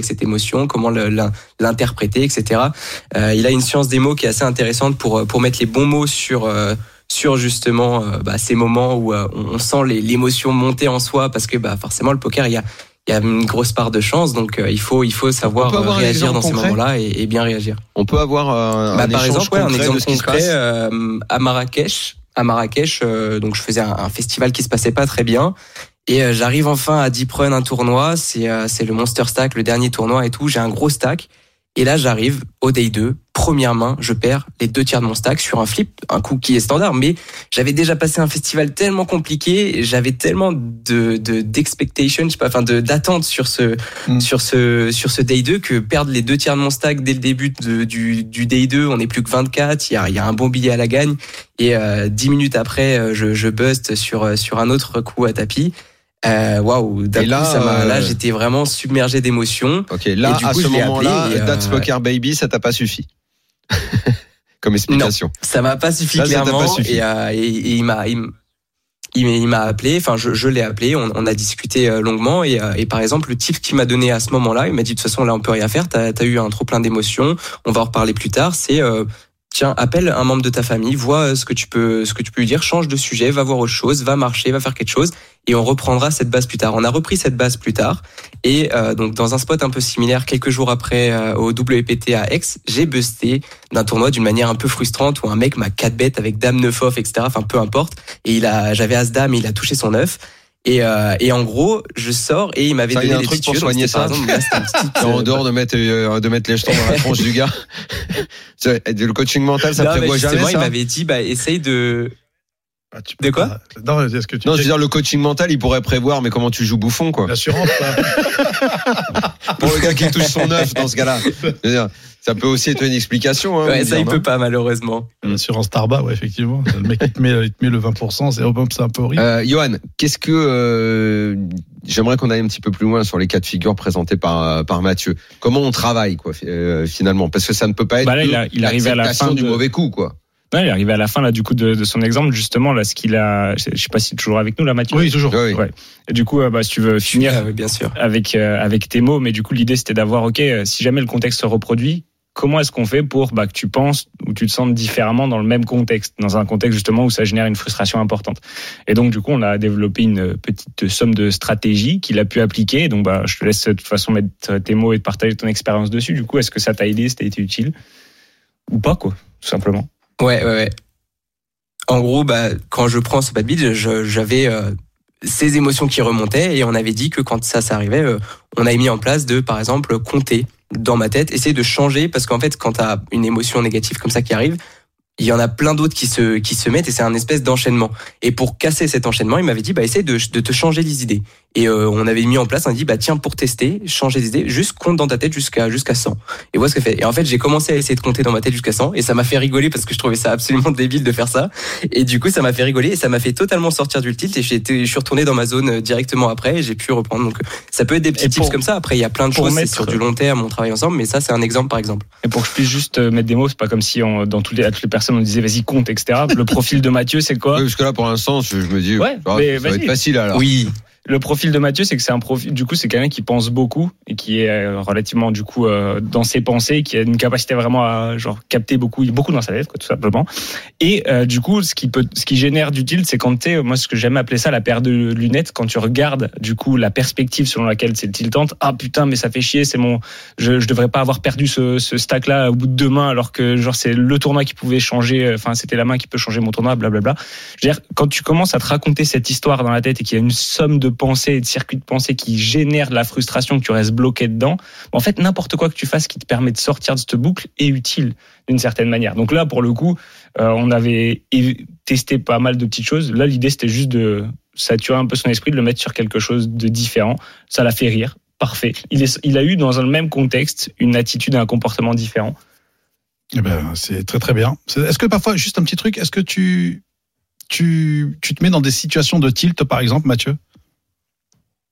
cette émotion, comment le, l'interpréter, et cetera. Euh, il a une science des mots qui est assez intéressante pour pour mettre les bons mots sur euh, sur justement euh, bah, ces moments où euh, on sent les, l'émotion monter en soi, parce que bah forcément le poker il y a il y a une grosse part de chance, donc euh, il faut il faut savoir réagir dans ces moments-là et, et bien réagir. On peut avoir euh, bah, un par échange exemple, ouais, un exemple de ce qui se concret passe. euh, à Marrakech. À Marrakech, euh, donc je faisais un, un festival qui se passait pas très bien. Et euh, j'arrive enfin à Deep Run, un tournoi, c'est euh, c'est le Monster Stack, le dernier tournoi et tout. J'ai un gros stack. Et là, j'arrive au day deux, première main, je perds les deux tiers de mon stack sur un flip, un coup qui est standard. Mais j'avais déjà passé un festival tellement compliqué, j'avais tellement de de d'expectation, je sais pas, enfin de d'attente sur ce mm. sur ce sur ce day deux que perdre les deux tiers de mon stack dès le début de, du du day deux, on est plus que vingt-quatre. Il y a il y a un bon billet à la gagne. Et euh, dix minutes après, je je bust sur sur un autre coup à tapis. Waouh, wow, là, ça m'a, là, j'étais vraiment submergé d'émotions. Ok, là, à ce moment-là, That's euh... Poker Baby, ça t'a pas suffi comme explication. Non, ça m'a pas suffi là, clairement. Pas suffi. Et, euh, et, et il m'a, il, il, il m'a appelé. Enfin, je, je l'ai appelé. On, on a discuté longuement. Et, et par exemple, le tip qu'il m'a donné à ce moment-là, il m'a dit de toute façon, là, on peut rien faire. T'as, t'as eu un trop plein d'émotions. On va en reparler plus tard. C'est euh, tiens, appelle un membre de ta famille, vois ce que tu peux, ce que tu peux lui dire, change de sujet, va voir autre chose, va marcher, va faire quelque chose, et on reprendra cette base plus tard. On a repris cette base plus tard, et euh, donc dans un spot un peu similaire, quelques jours après euh, au W P T à Aix, j'ai busté d'un tournoi d'une manière un peu frustrante où un mec m'a quatre bêtes avec dame neuf off, et cetera. Enfin peu importe, et il a, j'avais as dame, et il a touché son neuf. Et, euh, et en gros, je sors et il m'avait ça, donné y a un des truc tuyaux, pour soigner ça. Exemple, là, petite, en dehors de mettre euh, de mettre les jetons dans la tronche du gars. Le coaching mental, ça non, prévoit jamais ça. Il m'avait dit, bah essaye de. Ah, tu de quoi pas... Non, est-ce que tu non, je veux dire, le coaching mental, il pourrait prévoir, mais comment tu joues bouffon, quoi. L'assurance, pour le gars qui touche son neuf, dans ce cas-là. Je veux dire, ça peut aussi être une explication. Hein, ouais, ça, dire, il non peut pas, malheureusement. L'assurance Tarba, ouais, effectivement. Le mec, il te met, il te met le vingt pour cent, c'est, c'est un peu horrible. Euh, Johan, qu'est-ce que, euh, j'aimerais qu'on aille un petit peu plus loin sur les cas de figure présentés par, par Mathieu. Comment on travaille, quoi, euh, finalement? Parce que ça ne peut pas être bah là, il a, il arrivait à la fin du de... mauvais coup, quoi. Ouais, il est arrivé à la fin là du coup de, de son exemple justement là ce qu'il a, je sais pas si tu es toujours avec nous là Mathieu. Oui toujours. Oui. Ouais. Et du coup bah si tu veux finir ah, oui, bien sûr. avec euh, avec tes mots, mais du coup l'idée c'était d'avoir ok si jamais le contexte se reproduit, comment est-ce qu'on fait pour bah que tu penses ou tu te sentes différemment dans le même contexte, dans un contexte justement où ça génère une frustration importante. Et donc du coup on a développé une petite somme de stratégies qu'il a pu appliquer. Donc bah je te laisse de toute façon mettre tes mots et partager ton expérience dessus. Du coup est-ce que ça t'a aidé, c'était été utile ou pas quoi, tout simplement. Ouais, ouais, ouais. En gros, bah, quand je prends ce bad beat, je, j'avais euh, ces émotions qui remontaient et on avait dit que quand ça, ça arrivait, euh, on avait mis en place de, par exemple, compter dans ma tête, essayer de changer parce qu'en fait, quand t'as une émotion négative comme ça qui arrive, il y en a plein d'autres qui se qui se mettent et c'est un espèce d'enchaînement. Et pour casser cet enchaînement, il m'avait dit bah essaye de de te changer les idées. Et euh, on avait mis en place, on a dit bah tiens pour tester, changer d'idée, juste compte dans ta tête jusqu'à jusqu'à cent. Et vois ce que fait. Et en fait, j'ai commencé à essayer de compter dans ma tête jusqu'à cent et ça m'a fait rigoler parce que je trouvais ça absolument débile de faire ça. Et du coup, ça m'a fait rigoler et ça m'a fait totalement sortir du tilt et j'ai été, je suis retourné dans ma zone directement après et j'ai pu reprendre. Donc ça peut être des petits pour, tips comme ça. Après, il y a plein de choses mettre, c'est sur du long terme, on travaille ensemble, mais ça c'est un exemple par exemple. Et pour que je puisse juste mettre des mots, c'est pas comme si on, dans toutes les à toutes les personnes on disait vas-y compte et cetera. Le profil de Mathieu, c'est quoi? Oui, parce que là, pour l'instant, je, je me dis, ouais, oh, mais ça va être facile alors. Oui. Le profil de Mathieu, c'est que c'est un profil, du coup, c'est quelqu'un qui pense beaucoup et qui est relativement, du coup, euh, dans ses pensées, qui a une capacité vraiment à, genre, capter beaucoup, beaucoup dans sa tête, quoi, tout simplement. Et, euh, du coup, ce qui peut, ce qui génère du tilt, c'est quand t'es, moi, ce que j'aime appeler ça, la paire de lunettes, quand tu regardes, du coup, la perspective selon laquelle c'est tiltante. Ah, putain, mais ça fait chier, c'est mon, je, je devrais pas avoir perdu ce, ce stack-là au bout de deux mains, alors que, genre, c'est le tournoi qui pouvait changer, enfin, c'était la main qui peut changer mon tournoi, blablabla. Je veux dire, quand tu commences à te raconter cette histoire dans la tête et qu'il y a une somme de pensées et de circuits de pensée qui génèrent de la frustration, que tu restes bloqué dedans, en fait, n'importe quoi que tu fasses qui te permet de sortir de cette boucle est utile d'une certaine manière. Donc là, pour le coup, euh, on avait testé pas mal de petites choses. Là, l'idée, c'était juste de saturer un peu son esprit, de le mettre sur quelque chose de différent. Ça l'a fait rire. Parfait. Il, est, il a eu, dans le même contexte, une attitude et un comportement différent. Eh ben, c'est très très bien. Est-ce que parfois, juste un petit truc, est-ce que tu, tu, tu te mets dans des situations de tilt, par exemple, Mathieu?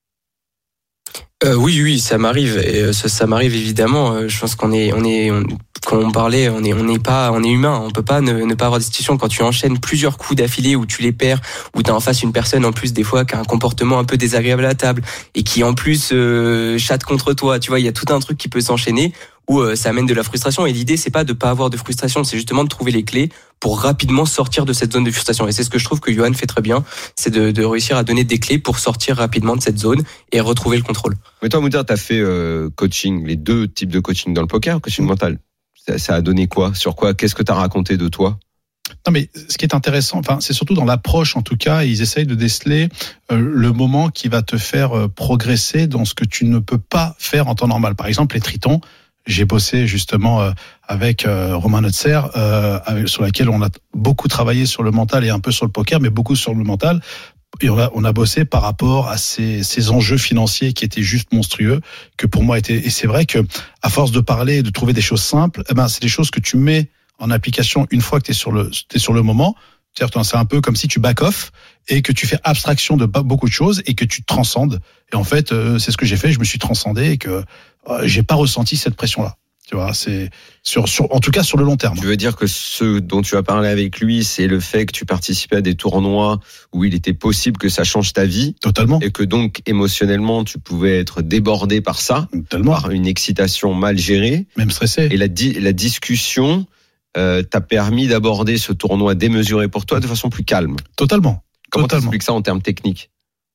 Euh, oui, oui, ça m'arrive. Et ça, ça m'arrive évidemment. Je pense qu'on est, on est, on, quand on parlait, on est, on n'est pas, on est humain. On peut pas ne, ne pas avoir des situations quand tu enchaînes plusieurs coups d'affilée où tu les perds, où t'as en face une personne en plus des fois qui a un comportement un peu désagréable à la table et qui en plus euh, chatte contre toi. Tu vois, il y a tout un truc qui peut s'enchaîner où euh, ça amène de la frustration. Et l'idée, c'est pas de pas avoir de frustration, c'est justement de trouver les clés pour rapidement sortir de cette zone de frustration. Et c'est ce que je trouve que Johan fait très bien, c'est de, de réussir à donner des clés pour sortir rapidement de cette zone et retrouver le contrôle. Mais toi, Moundir, t'as fait euh, coaching, les deux types de coaching dans le poker, coaching mmh. mental. Ça, ça a donné quoi? Sur quoi? Qu'est-ce que t'as raconté de toi? Non, mais ce qui est intéressant, enfin, c'est surtout dans l'approche, en tout cas, ils essayent de déceler euh, le moment qui va te faire euh, progresser dans ce que tu ne peux pas faire en temps normal. Par exemple, les tritons. J'ai bossé justement euh, avec euh, Romain Notzer, euh, avec, sur laquelle on a beaucoup travaillé sur le mental et un peu sur le poker, mais beaucoup sur le mental. Et on a, on a bossé par rapport à ces, ces enjeux financiers qui étaient juste monstrueux, que pour moi étaient. Et c'est vrai que à force de parler et de trouver des choses simples, eh ben c'est des choses que tu mets en application une fois que tu es sur le, t'es sur le moment. C'est-à-dire, c'est un peu comme si tu back off et que tu fais abstraction de beaucoup de choses et que tu te transcendes. Et en fait, euh, c'est ce que j'ai fait. Je me suis transcendé et que euh, j'ai pas ressenti cette pression-là. Tu vois, c'est sur, sur, en tout cas sur le long terme. Tu veux dire que ce dont tu as parlé avec lui, c'est le fait que tu participais à des tournois où il était possible que ça change ta vie. Totalement. Et que donc, émotionnellement, tu pouvais être débordé par ça. Totalement. Par une excitation mal gérée. Même stressé. Et la, la discussion euh, t'a permis d'aborder ce tournoi démesuré pour toi de façon plus calme. Totalement. Comment tu expliques ça en termes techniques?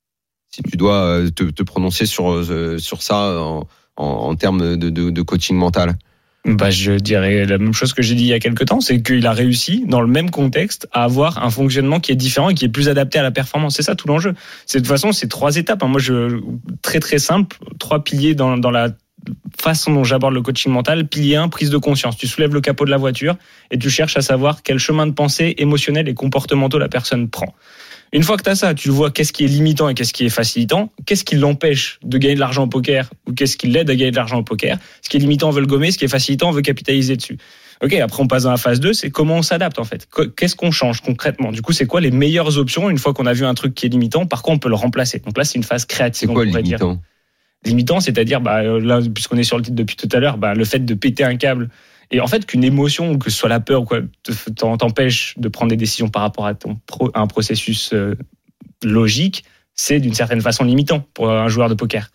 Si tu dois te, te prononcer sur, euh, sur ça en, en, en termes de, de, de coaching mental. Bah, je dirais la même chose que j'ai dit il y a quelques temps, c'est qu'il a réussi, dans le même contexte, à avoir un fonctionnement qui est différent et qui est plus adapté à la performance. C'est ça tout l'enjeu. C'est, de toute façon, c'est trois étapes. Moi, je, très très simple, trois piliers dans, dans la façon dont j'aborde le coaching mental. Pilier un, prise de conscience. Tu soulèves le capot de la voiture et tu cherches à savoir quel chemin de pensée émotionnel et comportementaux la personne prend. Une fois que tu as ça, tu vois qu'est-ce qui est limitant et qu'est-ce qui est facilitant, qu'est-ce qui l'empêche de gagner de l'argent au poker ou qu'est-ce qui l'aide à gagner de l'argent au poker. Ce qui est limitant, on veut le gommer, ce qui est facilitant, on veut capitaliser dessus. Ok, après on passe dans la phase deux, c'est comment on s'adapte en fait. Qu'est-ce qu'on change concrètement? Du coup, c'est quoi les meilleures options une fois qu'on a vu un truc qui est limitant, par quoi on peut le remplacer? Donc là, c'est une phase créative. C'est quoi limitant? Limitant, c'est-à-dire, bah, là, puisqu'on est sur le titre depuis tout à l'heure, bah, le fait de péter un câble. Et en fait, qu'une émotion, que ce soit la peur ou quoi, t'empêche de prendre des décisions par rapport à, ton pro, à un processus euh, logique, c'est d'une certaine façon limitant pour un joueur de poker.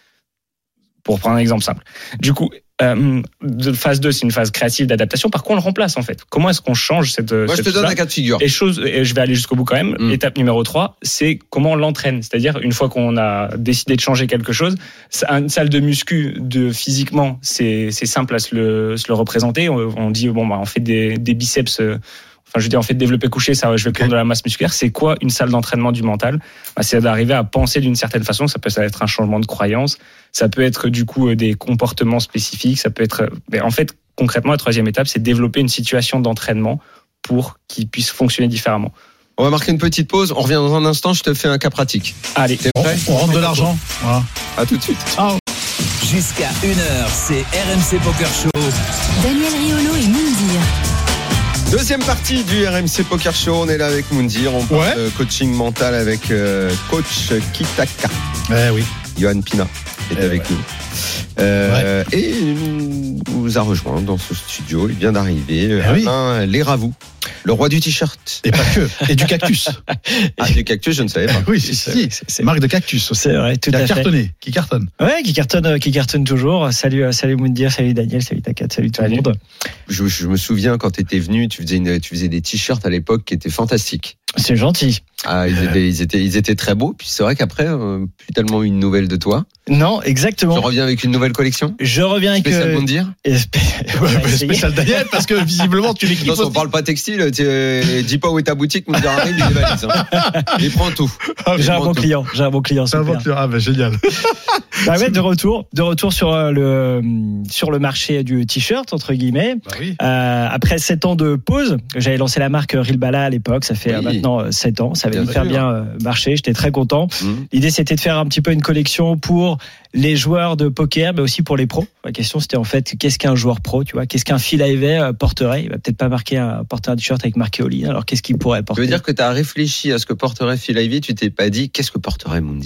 Pour prendre un exemple simple. Du coup, euh, phase deux, c'est une phase créative d'adaptation. Par quoi on le remplace en fait? Comment est-ce qu'on change cette... Moi, cette je te donne un cas de figure. Et, chose, et je vais aller jusqu'au bout quand même. Mm. Étape numéro trois, c'est comment on l'entraîne. C'est-à-dire, une fois qu'on a décidé de changer quelque chose, une salle de muscu, de, physiquement, c'est, c'est simple à se le, se le représenter. On, on dit, bon, bah, on fait des, des biceps... Enfin, je veux dire, en fait, développer couché, ça, je vais prendre de la masse musculaire. C'est quoi une salle d'entraînement du mental? Bah, c'est d'arriver à penser d'une certaine façon. Ça peut être un changement de croyance. Ça peut être, du coup, des comportements spécifiques. Ça peut être, mais en fait, concrètement, la troisième étape, c'est développer une situation d'entraînement pour qu'il puisse fonctionner différemment. On va marquer une petite pause. On revient dans un instant. Je te fais un cas pratique. Allez. T'es prêt? On, on rentre de l'argent. Voilà. À tout de suite. Ciao. Jusqu'à une heure, c'est R M C Poker Show. Daniel Riolo et Moundir. Deuxième partie du R M C Poker Show, on est là avec Moundir, on parle ouais. de coaching mental avec euh, coach Kitaka. Eh oui. Johan Pina est eh avec ouais. nous. Euh, ouais. Et il nous a rejoint dans ce studio, il vient d'arriver, eh Alain oui. Léravou, le roi du t-shirt. Et pas que, et du cactus. Ah, du cactus, je ne savais pas. Oui, si, si. C'est, c'est marque de cactus aussi. C'est vrai, tout qui à a fait. cartonné, qui cartonne. Ouais, qui cartonne, qui cartonne toujours. Salut, salut Moundir, salut Daniel, salut Takat, salut tout salut. le monde. Je, je me souviens quand tu étais venu, tu faisais, une, tu faisais des t-shirts à l'époque qui étaient fantastiques. C'est gentil. Ah, ils étaient, ils étaient, ils étaient très beaux. Puis c'est vrai qu'après, euh, plus tellement eu une nouvelle de toi. Non, exactement. Tu reviens avec une nouvelle collection. Je reviens avec. Spécial euh, Moundir. et spé- Ouais, on va bah, essayer. spécial Daniel, parce que visiblement, tu l'équipes. Non, on parle pas textile, tu dis pas où est ta boutique, Moundir arrive, il dévalise. Hein. Il prend tout. J'ai un prend bon tout. client, j'ai un bon client. C'est un super. bon client. Ah, bah, génial. Bah ouais, de retour, de retour sur euh, le sur le marché du t-shirt entre guillemets. Bah oui. Euh, après sept ans de pause, j'avais lancé la marque Rilbala à l'époque. Ça fait Oui. euh, maintenant euh, sept ans. Ça avait Bien hyper sûr. bien euh, marché. J'étais très content. Mmh. L'idée, c'était de faire un petit peu une collection pour les joueurs de poker, mais aussi pour les pros. La question, c'était en fait, qu'est-ce qu'un joueur pro, tu vois? Qu'est-ce qu'un Phil Ivey porterait? Il va peut-être pas marquer un, porter un t-shirt avec marqué Oli. Alors, qu'est-ce qu'il pourrait Tu porter? veux dire que tu as réfléchi à ce que porterait Phil Ivey, tu t'es pas dit, qu'est-ce que porterait Moundir?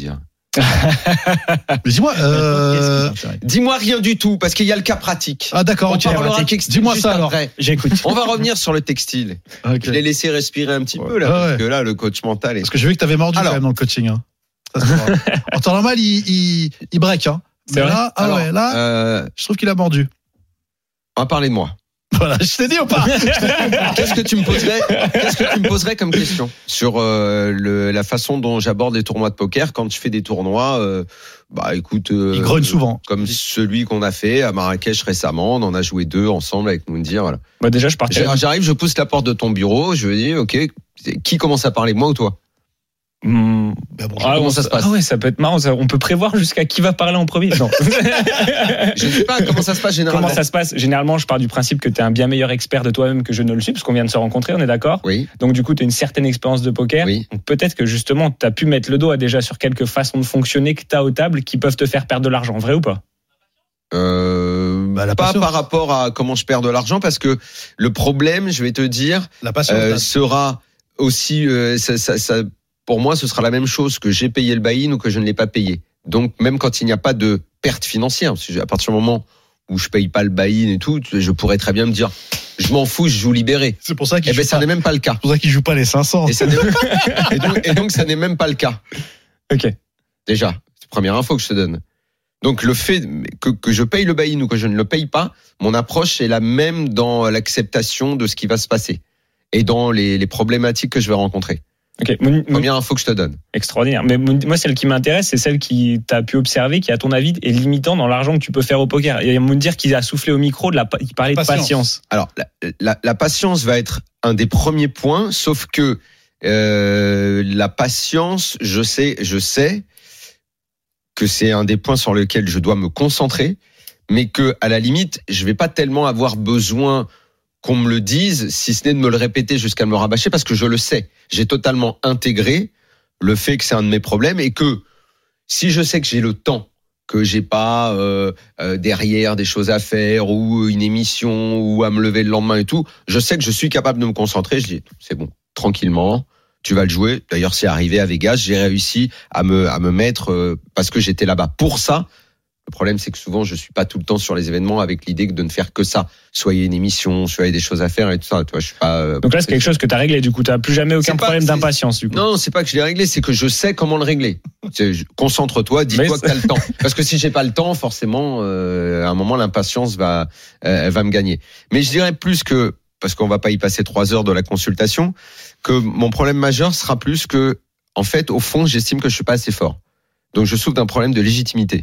Mais dis-moi, euh... dis-moi rien du tout, parce qu'il y a le cas pratique. Ah d'accord, on ok. parlera textile. Dis-moi juste ça alors. après. J'écoute. On va revenir sur le textile. Okay. Je l'ai laissé respirer un petit ouais. peu là, ah, parce ouais. que là, le coach mental est. Parce que j'ai vu que t'avais mordu alors, quand même dans le coaching. Hein. Ça, c'est en temps normal, il, il, il break. Hein. C'est Mais vrai là, ah alors, ouais, là, euh, je trouve qu'il a mordu. on va parler de moi. Voilà, je t'ai dit ou pas? Qu'est-ce que tu me poserais Qu'est-ce que tu me poserais comme question sur euh, le, la façon dont j'aborde les tournois de poker quand je fais des tournois euh, Bah, écoute, euh, il grogne souvent. Comme celui qu'on a fait à Marrakech récemment, on en a joué deux ensemble avec Moundir. Voilà. Bah déjà, je partais. J'arrive, je pousse la porte de ton bureau, je dis, ok, qui commence à parler, moi ou toi? Mmh. Ben bon, Ah, comment on, ça se passe? Ah ouais, ça peut être marrant. Ça, on peut prévoir jusqu'à qui va parler en premier. Non. Je ne sais pas comment ça se passe généralement. Comment ça se passe? Généralement, je pars du principe que tu es un bien meilleur expert de toi-même que je ne le suis, parce qu'on vient de se rencontrer, on est d'accord? Oui. Donc du coup, tu as une certaine expérience de poker. Oui. Donc peut-être que justement, tu as pu mettre le doigt déjà sur quelques façons de fonctionner que tu as aux tables qui peuvent te faire perdre de l'argent. Vrai ou pas? Euh, Bah, la pas patience. par rapport à comment je perds de l'argent, parce que le problème, je vais te dire, La patience. euh, là. sera aussi, euh, ça, ça, ça, pour moi, ce sera la même chose que j'ai payé le buy-in ou que je ne l'ai pas payé. Donc, même quand il n'y a pas de perte financière, parce que à partir du moment où je paye pas le buy-in et tout, je pourrais très bien me dire, je m'en fous, je joue libéré. C'est pour ça qu'il Eh ben, joue ça pas. n'est même pas le cas. C'est pour ça qu'il joue pas les cinq cents. Et, ça n'est- et, donc, et donc, ça n'est même pas le cas. Ok. Déjà, c'est la première info que je te donne. Donc, le fait que, que je paye le buy-in ou que je ne le paye pas, mon approche est la même dans l'acceptation de ce qui va se passer et dans les, les problématiques que je vais rencontrer. Ok. Mon- mon- Première info que je te donne. Extraordinaire. Mais mon- moi, celle qui m'intéresse, c'est celle qui t'as pu observer, qui à ton avis est limitant dans l'argent que tu peux faire au poker. Il y a me dire qu'il a soufflé au micro, de la, pa- il parlait Patience. de patience. Alors, la, la, la patience va être un des premiers points, sauf que euh, la patience, je sais, je sais que c'est un des points sur lesquels je dois me concentrer, mais que à la limite, je vais pas tellement avoir besoin qu'on me le dise, si ce n'est de me le répéter jusqu'à me rabâcher, parce que je le sais. J'ai totalement intégré le fait que c'est un de mes problèmes et que si je sais que j'ai le temps, que j'ai pas euh, euh, derrière des choses à faire ou une émission ou à me lever le lendemain et tout, je sais que je suis capable de me concentrer. Je dis c'est bon, tranquillement, tu vas le jouer. D'ailleurs, c'est arrivé à Vegas, j'ai réussi à me à me mettre euh, parce que j'étais là-bas pour ça. Le problème, c'est que souvent, je suis pas tout le temps sur les événements avec l'idée de ne faire que ça. Soit il y a une émission, soit il y a des choses à faire et tout ça. Toi, je suis pas. euh, Donc là, c'est quelque chose que tu as réglé. Du coup, tu n'as plus jamais aucun C'est pas- problème c'est- d'impatience. Du coup. Non, c'est pas que je l'ai réglé, c'est que je sais comment le régler. C'est- je- Concentre-toi, dis-toi Mais que t'as le temps. Parce que si j'ai pas le temps, forcément, euh, à un moment, l'impatience va, euh, elle va me gagner. Mais je dirais plus que, parce qu'on va pas y passer trois heures de la consultation, que mon problème majeur sera plus que, en fait, au fond, j'estime que je suis pas assez fort. Donc, je souffre d'un problème de légitimité.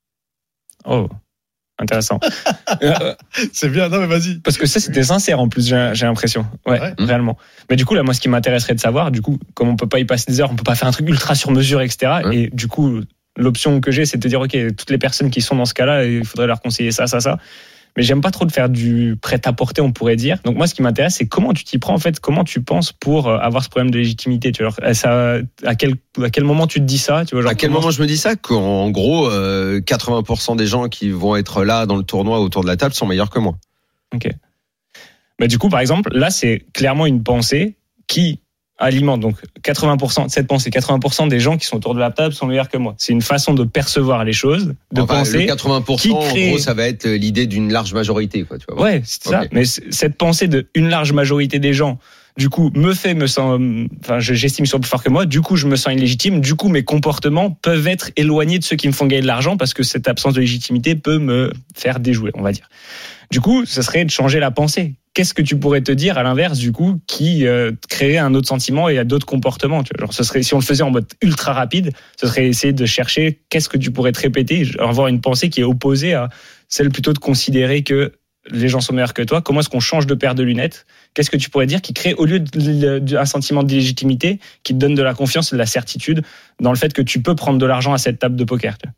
Oh, intéressant. Euh, C'est bien, non mais vas-y. Parce que ça, c'était sincère en plus, j'ai j'ai l'impression. Ouais, Ouais. réellement. Mais du coup, là, moi, ce qui m'intéresserait de savoir, du coup, comme on peut pas y passer des heures, on peut pas faire un truc ultra sur mesure, et cetera. Ouais. Et du coup, l'option que j'ai, c'est de te dire, OK, toutes les personnes qui sont dans ce cas-là, il faudrait leur conseiller ça, ça, ça. Mais j'aime pas trop de faire du prêt-à-porter, on pourrait dire. Donc moi, ce qui m'intéresse, c'est comment tu t'y prends, en fait, comment tu penses pour euh, avoir ce problème de légitimité. Tu vois, alors, ça, à quel, à quel moment tu te dis ça, tu vois, genre, À quel comment- moment je me dis ça? Qu'en gros, euh, quatre-vingts pour cent des gens qui vont être là dans le tournoi autour de la table sont meilleurs que moi. Ok. Bah, du coup, par exemple, là, c'est clairement une pensée qui alimente donc quatre-vingts pour cent de cette pensée. quatre-vingts pour cent des gens qui sont autour de la table sont meilleurs que moi. C'est une façon de percevoir les choses, de Enfin, penser. le quatre-vingts pour cent, qui en crée- gros, ça va être l'idée d'une large majorité, quoi, tu vois. Ouais, c'est ça. Ok. Mais c- cette pensée de une large majorité des gens, du coup, me fait me sens, enfin, je- j'estime qu'ils sont plus forts que moi. Du coup, je me sens illégitime. Du coup, mes comportements peuvent être éloignés de ceux qui me font gagner de l'argent parce que cette absence de légitimité peut me faire déjouer, on va dire. Du coup, ce serait de changer la pensée. Qu'est-ce que tu pourrais te dire à l'inverse, du coup, qui euh, créerait un autre sentiment et d'autres comportements, tu vois, genre, ce serait, si on le faisait en mode ultra rapide, ce serait essayer de chercher qu'est-ce que tu pourrais te répéter, genre, avoir une pensée qui est opposée à celle plutôt de considérer que les gens sont meilleurs que toi. Comment est-ce qu'on change de paire de lunettes? Qu'est-ce que tu pourrais dire qui crée, au lieu d'un sentiment de légitimité, qui te donne de la confiance et de la certitude dans le fait que tu peux prendre de l'argent à cette table de poker, tu vois.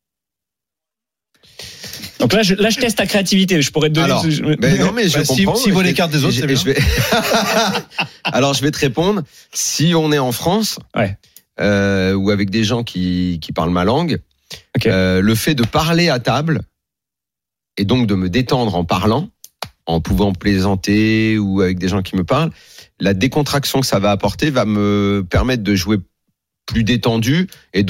Donc là je, là, je teste ta créativité. Je pourrais te donner. Alors, je- ben non, mais je Bah, si- comprends. si vous Et les je- cartes des autres, et c'est je- et je vais- Alors, je vais te répondre. Si on est en France, Ouais. euh, ou avec des gens qui, qui parlent ma langue, Ok. euh, le fait de parler à table, et donc de me détendre en parlant, en pouvant plaisanter ou avec des gens qui me parlent, la décontraction que ça va apporter va me permettre de jouer plus détendu, et donc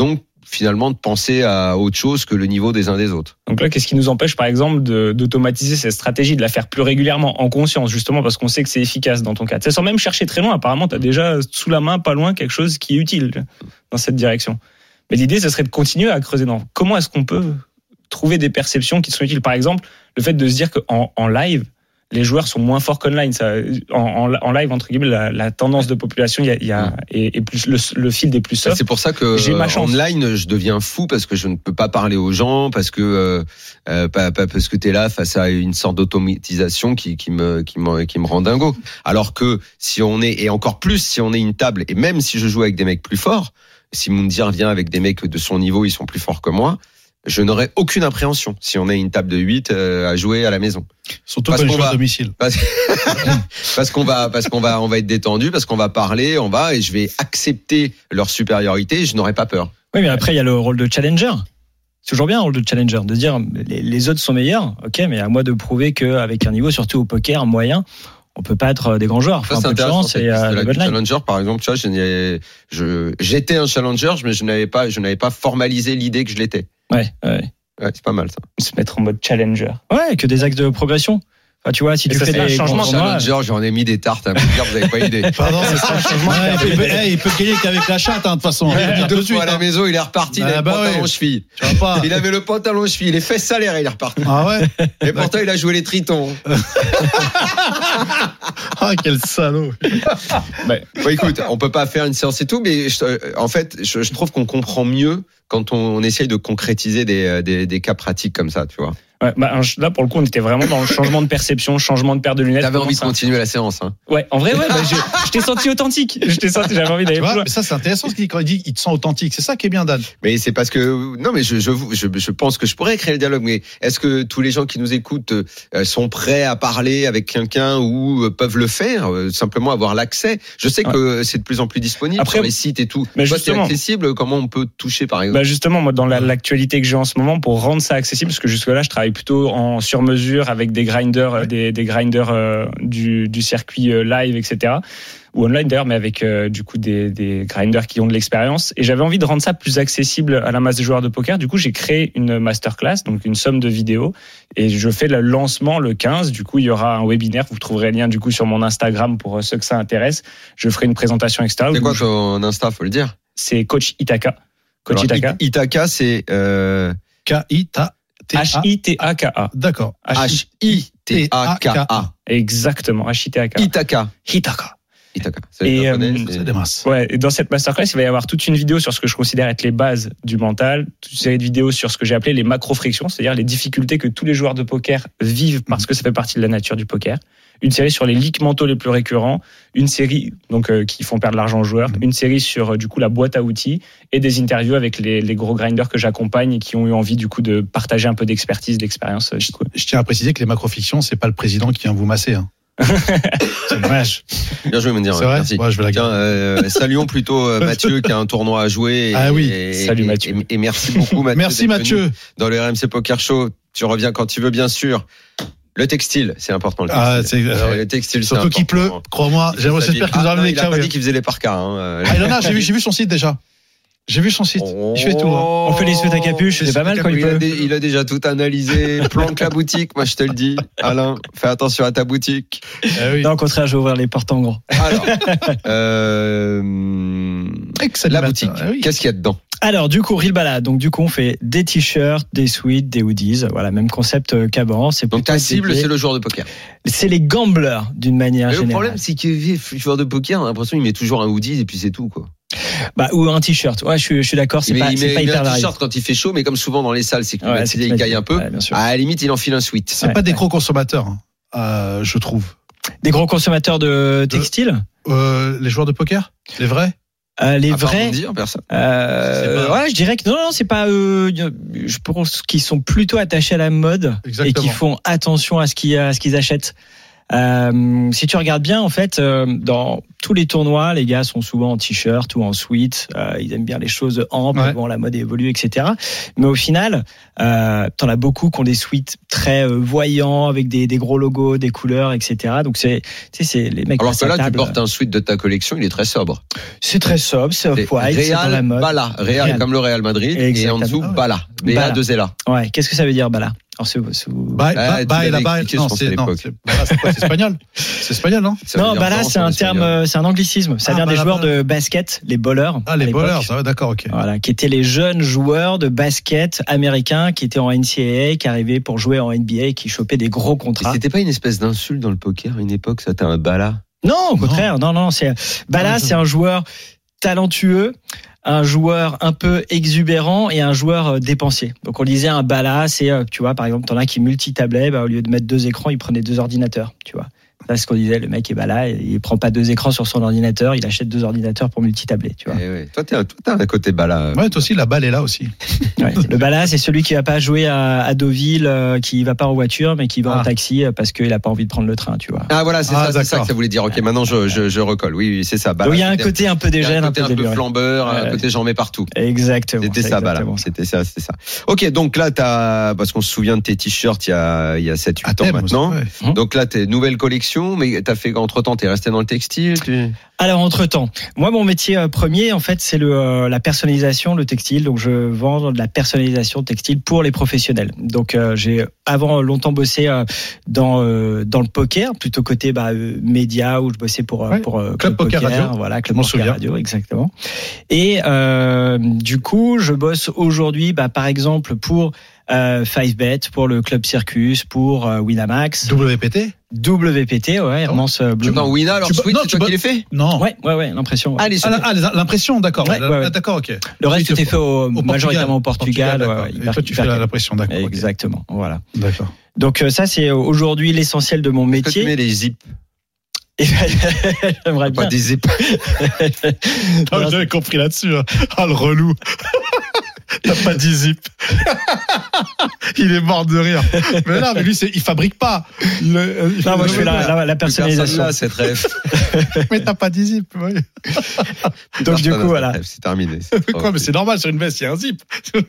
finalement de penser à autre chose que le niveau des uns des autres. Donc là, qu'est-ce qui nous empêche, par exemple, de, d'automatiser cette stratégie, de la faire plus régulièrement en conscience, justement parce qu'on sait que c'est efficace dans ton cas. Tu sais, sans même chercher très loin, apparemment, tu as déjà sous la main, pas loin, quelque chose qui est utile dans cette direction. Mais l'idée, ce serait de continuer à creuser dans comment est-ce qu'on peut trouver des perceptions qui sont utiles. Par exemple, le fait de se dire qu'en en live, les joueurs sont moins forts qu'online. Ça, en, en, en live, entre guillemets, la, la tendance de population il y a, il y a, est, est plus, le, le field est plus soft. C'est pour ça que J'ai ma chance. online, je deviens fou parce que je ne peux pas parler aux gens, parce que euh, euh, pas, pas, parce que t'es là face à une sorte d'automatisation qui, qui me qui me qui me rend dingo. Alors que si on est et encore plus si on est une table et même si je joue avec des mecs plus forts, si Moundir vient avec des mecs de son niveau, ils sont plus forts que moi. Je n'aurais aucune appréhension si on a une table de huit euh, à jouer à la maison. Surtout parce qu'on va à domicile. Parce, parce qu'on va, parce qu'on va, on va être détendu, parce qu'on va parler, on va, et je vais accepter leur supériorité. Et je n'aurai pas peur. Oui, mais après il y a le rôle de challenger. C'est toujours bien un rôle de challenger, de dire les, les autres sont meilleurs, ok, mais à moi de prouver qu'avec un niveau, surtout au poker moyen, on peut pas être des grands joueurs. Ça, enfin, c'est un peu de chance et euh, le challenger, par exemple, tu vois, je n'ai, je, j'étais un challenger, mais je n'avais pas, je n'avais pas formalisé l'idée que je l'étais. Ouais, ouais. Ouais, c'est pas mal ça. Se mettre en mode challenger. Ouais, que des axes de progression. Enfin, tu vois, si Et tu ça, fais c'est un des changement. Challenger, j'en ai mis des tartes à me dire, vous n'avez pas idée. Pardon, c'est ça. Ouais, il, peut, hey, il peut gagner qu'avec la chatte, hein, de toute façon. Il a Deux deux fois à la hein. maison, il est reparti, Ah, il avait bah le pantalon ouais. cheville. Tu vois pas. Il avait le pantalon cheville, les fesses salaires, il est reparti. Ah ouais. Et pourtant, il a joué les tritons. Ah, quel salaud. Bah, bon, écoute, on peut pas faire une séance et tout, mais je, en fait, je, je trouve qu'on comprend mieux quand on, on essaye de concrétiser des, des, des cas pratiques comme ça, tu vois. Ouais, bah, là, pour le coup, on était vraiment dans le changement de perception, changement de paire de lunettes. T'avais envie de ça. continuer la séance, hein. Ouais, en vrai, ouais, bah, je, je t'ai senti authentique. Je t'ai senti, j'avais envie d'aller Tu plus vois, loin. mais ça, c'est intéressant ce qu'il dit quand il dit il te sent authentique. C'est ça qui est bien, Dan. Mais c'est parce que non, mais je, je, je, je pense que je pourrais créer le dialogue. Mais est-ce que tous les gens qui nous écoutent euh, sont prêts à parler avec quelqu'un ou euh, peuvent le faire, euh, simplement avoir l'accès? Je sais que ouais. c'est de plus en plus disponible Après, sur les sites et tout. Mais Toi, c'est accessible. Comment on peut toucher, par exemple? Bah justement, moi, dans la, l'actualité que j'ai en ce moment, pour rendre ça accessible, parce que jusque là, je travaille plutôt en sur mesure avec des grinders, ouais. des, des grinders euh, du, du circuit euh, live, et cetera. Ou online d'ailleurs, mais avec euh, du coup des, des grinders qui ont de l'expérience. Et j'avais envie de rendre ça plus accessible à la masse des joueurs de poker. Du coup, j'ai créé une masterclass, donc une somme de vidéos, et je fais le lancement le quinze. Du coup, il y aura un webinaire. Vous trouverez le lien du coup sur mon Instagram pour ceux que ça intéresse. Je ferai une présentation, et cetera. C'est quoi ton Insta, faut le dire? C'est Coach Itaka. Coach Alors, Itaka. Itaka, c'est euh... K I T A. H I T A K A. D'accord. H I T A K A. Exactement. H I T A K A. Itaka. Itaka. Itaka. Et, euh, c'est des masses. Ouais, et dans cette masterclass, il va y avoir toute une vidéo sur ce que je considère être les bases du mental, toute une série de vidéos sur ce que j'ai appelé les macro-frictions, c'est-à-dire les difficultés que tous les joueurs de poker vivent parce que ça fait partie de la nature du poker. Une série sur les leaks mentaux les plus récurrents, une série donc euh, qui font perdre l'argent aux joueurs, une série sur euh, du coup la boîte à outils et des interviews avec les, les gros grinders que j'accompagne et qui ont eu envie du coup de partager un peu d'expertise, d'expérience. Euh, je, je tiens à préciser que les macro-fictions, c'est pas le président qui vient vous masser. Hein. C'est dommage. Bien joué, me dire. C'est vrai. Merci. Ouais, je vais la Tiens, euh, saluons plutôt euh, Mathieu qui a un tournoi à jouer. Et, ah oui. Et, Salut et, Mathieu. Et, et merci beaucoup Mathieu. Merci Mathieu. Dans le R M C Poker Show, tu reviens quand tu veux, bien sûr. Le textile, c'est important. Le textile, ah, c'est, euh, le textile surtout qu'il pleut. Crois-moi. J'espère qu'il nous a ramené les cas. Il a pas dit qu'il faisait les parkas. Hein. Ah, il en a. J'ai vu, j'ai vu son site déjà. J'ai vu son site. Oh, il fait tout. Hein. On fait les suites à capuche, c'est pas mal quand il, il peut. A des, il a déjà tout analysé. Planque la boutique, moi je te le dis. Alain, fais attention à ta boutique. Eh oui. Non, au contraire, je vais ouvrir les portes en grand. Alors, euh, la boutique, ah oui. Qu'est-ce qu'il y a dedans? Alors, du coup, Real Balade. Donc, du coup, on fait des t-shirts, des sweats, des hoodies. Voilà, même concept qu'avant. C'est donc, ta cible, c'est le joueur de poker. C'est les gamblers, d'une manière Mais générale. Le problème, c'est que le joueur de poker, on a l'impression qu'il met toujours un hoodie et puis c'est tout, quoi. Bah, ou un t-shirt. Ouais, je suis, je suis d'accord. C'est il pas, met, c'est il pas met hyper un varié. t-shirt quand il fait chaud, mais comme souvent dans les salles, c'est qu'il ouais, il caille un peu. Ouais, à la limite, il enfile un sweat. C'est ouais, pas des ouais. gros consommateurs, hein, euh, je trouve. Des gros consommateurs de textiles euh, Les joueurs de poker? Les vrais? Euh, les à vrais, dire, personne. Euh, ouais, je dirais que non, non, c'est pas. Euh, je pense qu'ils sont plutôt attachés à la mode. Exactement. Et qui font attention à ce qu'ils, à ce qu'ils achètent. Euh, si tu regardes bien, en fait, euh, dans tous les tournois, les gars sont souvent en t-shirt ou en sweat. Euh, ils aiment bien les choses amples. Ouais. Bon, la mode évolue, et cetera. Mais au final, euh, t'en as beaucoup qui ont des sweats très euh, voyants avec des, des gros logos, des couleurs, et cetera. Donc c'est, tu sais, c'est les mecs. Alors passent que à là, tu table. portes un sweat de ta collection, il est très sobre. C'est très sobre, c'est C'est off-white, c'est dans la Real mode. Bala. Real, Real. comme le Real Madrid. Exactement. Et en dessous, Ah ouais. Bala. B A Bala. deux L A. Ouais. Qu'est-ce que ça veut dire, Bala? Alors, c'est, c'est... Bah, Ah, bah, tu bah, l'avais et là-bas, expliqué, non, je pense, à c'est, non, l'époque. c'est, bah, c'est quoi, c'est espagnol? C'est espagnol, non? Ça veut Non, dire Bala, danse c'est en un espagnol. terme, euh, c'est un anglicisme. Ça Ah, vient des Bala, joueurs Bala. de basket, les bowlers. Ah, à les l'époque. bowlers, ça va, d'accord, ok. Voilà, qui étaient les jeunes joueurs de basket américains qui étaient en N C A A, qui arrivaient pour jouer en N B A, qui chopaient des gros Et contrats. c'était pas une espèce d'insulte dans le poker à une époque, ça, t'as un Bala. Non, au contraire, non, non, c'est Bala, Ah, c'est un joueur talentueux, un joueur un peu exubérant et un joueur euh, dépensier. Donc on disait un Bala, c'est, euh, tu vois, par exemple, t'en as qui multitablait, bah, au lieu de mettre deux écrans, il prenait deux ordinateurs, tu vois. Ça, c'est ce qu'on disait, le mec est Bala, il prend pas deux écrans sur son ordinateur, il achète deux ordinateurs pour multitabler, tu vois. Eh ouais. Toi, t'es un, toi, t'as un côté Bala. Ouais, toi aussi, la balle est là aussi. Ouais, le Bala, c'est celui qui va pas jouer à, à Deauville, euh, qui va pas en voiture, mais qui va Ah. en taxi euh, parce qu'il a pas envie de prendre le train, tu vois. Ah voilà, c'est Ah, ça, c'est ça d'accord. que ça voulait dire. Ok, maintenant je, je, je recolle. Oui, oui, c'est ça. Bala, Donc il y a un c'était- côté un peu il y a dégène, un un côté peu un peu déluré. flambeur, un Ouais. côté j'en mets partout. Exactement. C'était c'est ça, Bala. exactement ça. C'était ça, c'était ça. Ok, donc là, t'as, parce qu'on se souvient de tes t-shirts il y a, il y a sept huit À ans thème, maintenant. ouais. Hum. Donc là, t'es nouvelle collection, mais t'as fait, entre temps, t'es resté dans le textile, tu... Alors entre temps, moi mon métier euh, premier en fait c'est le euh, la personnalisation, le textile. Donc je vends de la personnalisation textile pour les professionnels. Donc euh, j'ai avant longtemps bossé euh, dans euh, dans le poker, plutôt côté bah, euh, média où je bossais pour euh, Ouais. pour euh, Club Poker Radio. voilà Club Je m'en Poker souviens. Radio exactement. Et euh, du coup je bosse aujourd'hui bah, par exemple pour euh, five bet, pour le Club Circus, pour euh, Winamax, W P T? W P T, ouais, Hermance euh, Blue. Non, Wina, alors Tu- Sweet, non, c'est tu toi bo- qui l'as fait? Non. Ouais, ouais, ouais, l'impression. ouais. Ah, les Ah, la- ah, les- l'impression, d'accord. Ouais, La- ouais, ouais. ah, d'accord, ok. Le reste Oui, était c'est- fait au, au Portugal. majoritairement au Portugal. d'accord. ouais, Et hyper- toi, tu hyper fais la, calme. la pression, d'accord. ok. Exactement, voilà. D'accord. Donc euh, ça c'est aujourd'hui l'essentiel de mon Est-ce que tu métier. mets les zips? Et ben, j'aimerais Pas bien. des zips. Ah, j'avais compris là-dessus. hein. Ah, le relou. T'as pas dit zip. Il est mort de rire. Mais non, mais lui, c'est, il fabrique pas. Il, euh, il Non, moi fait- je fais la, la, la personnalisation. Là, cette rêve. Mais t'as pas dit zip. Ouais. Donc du coup voilà. C'est terminé. Quoi, mais c'est normal, sur une veste, il y a un zip.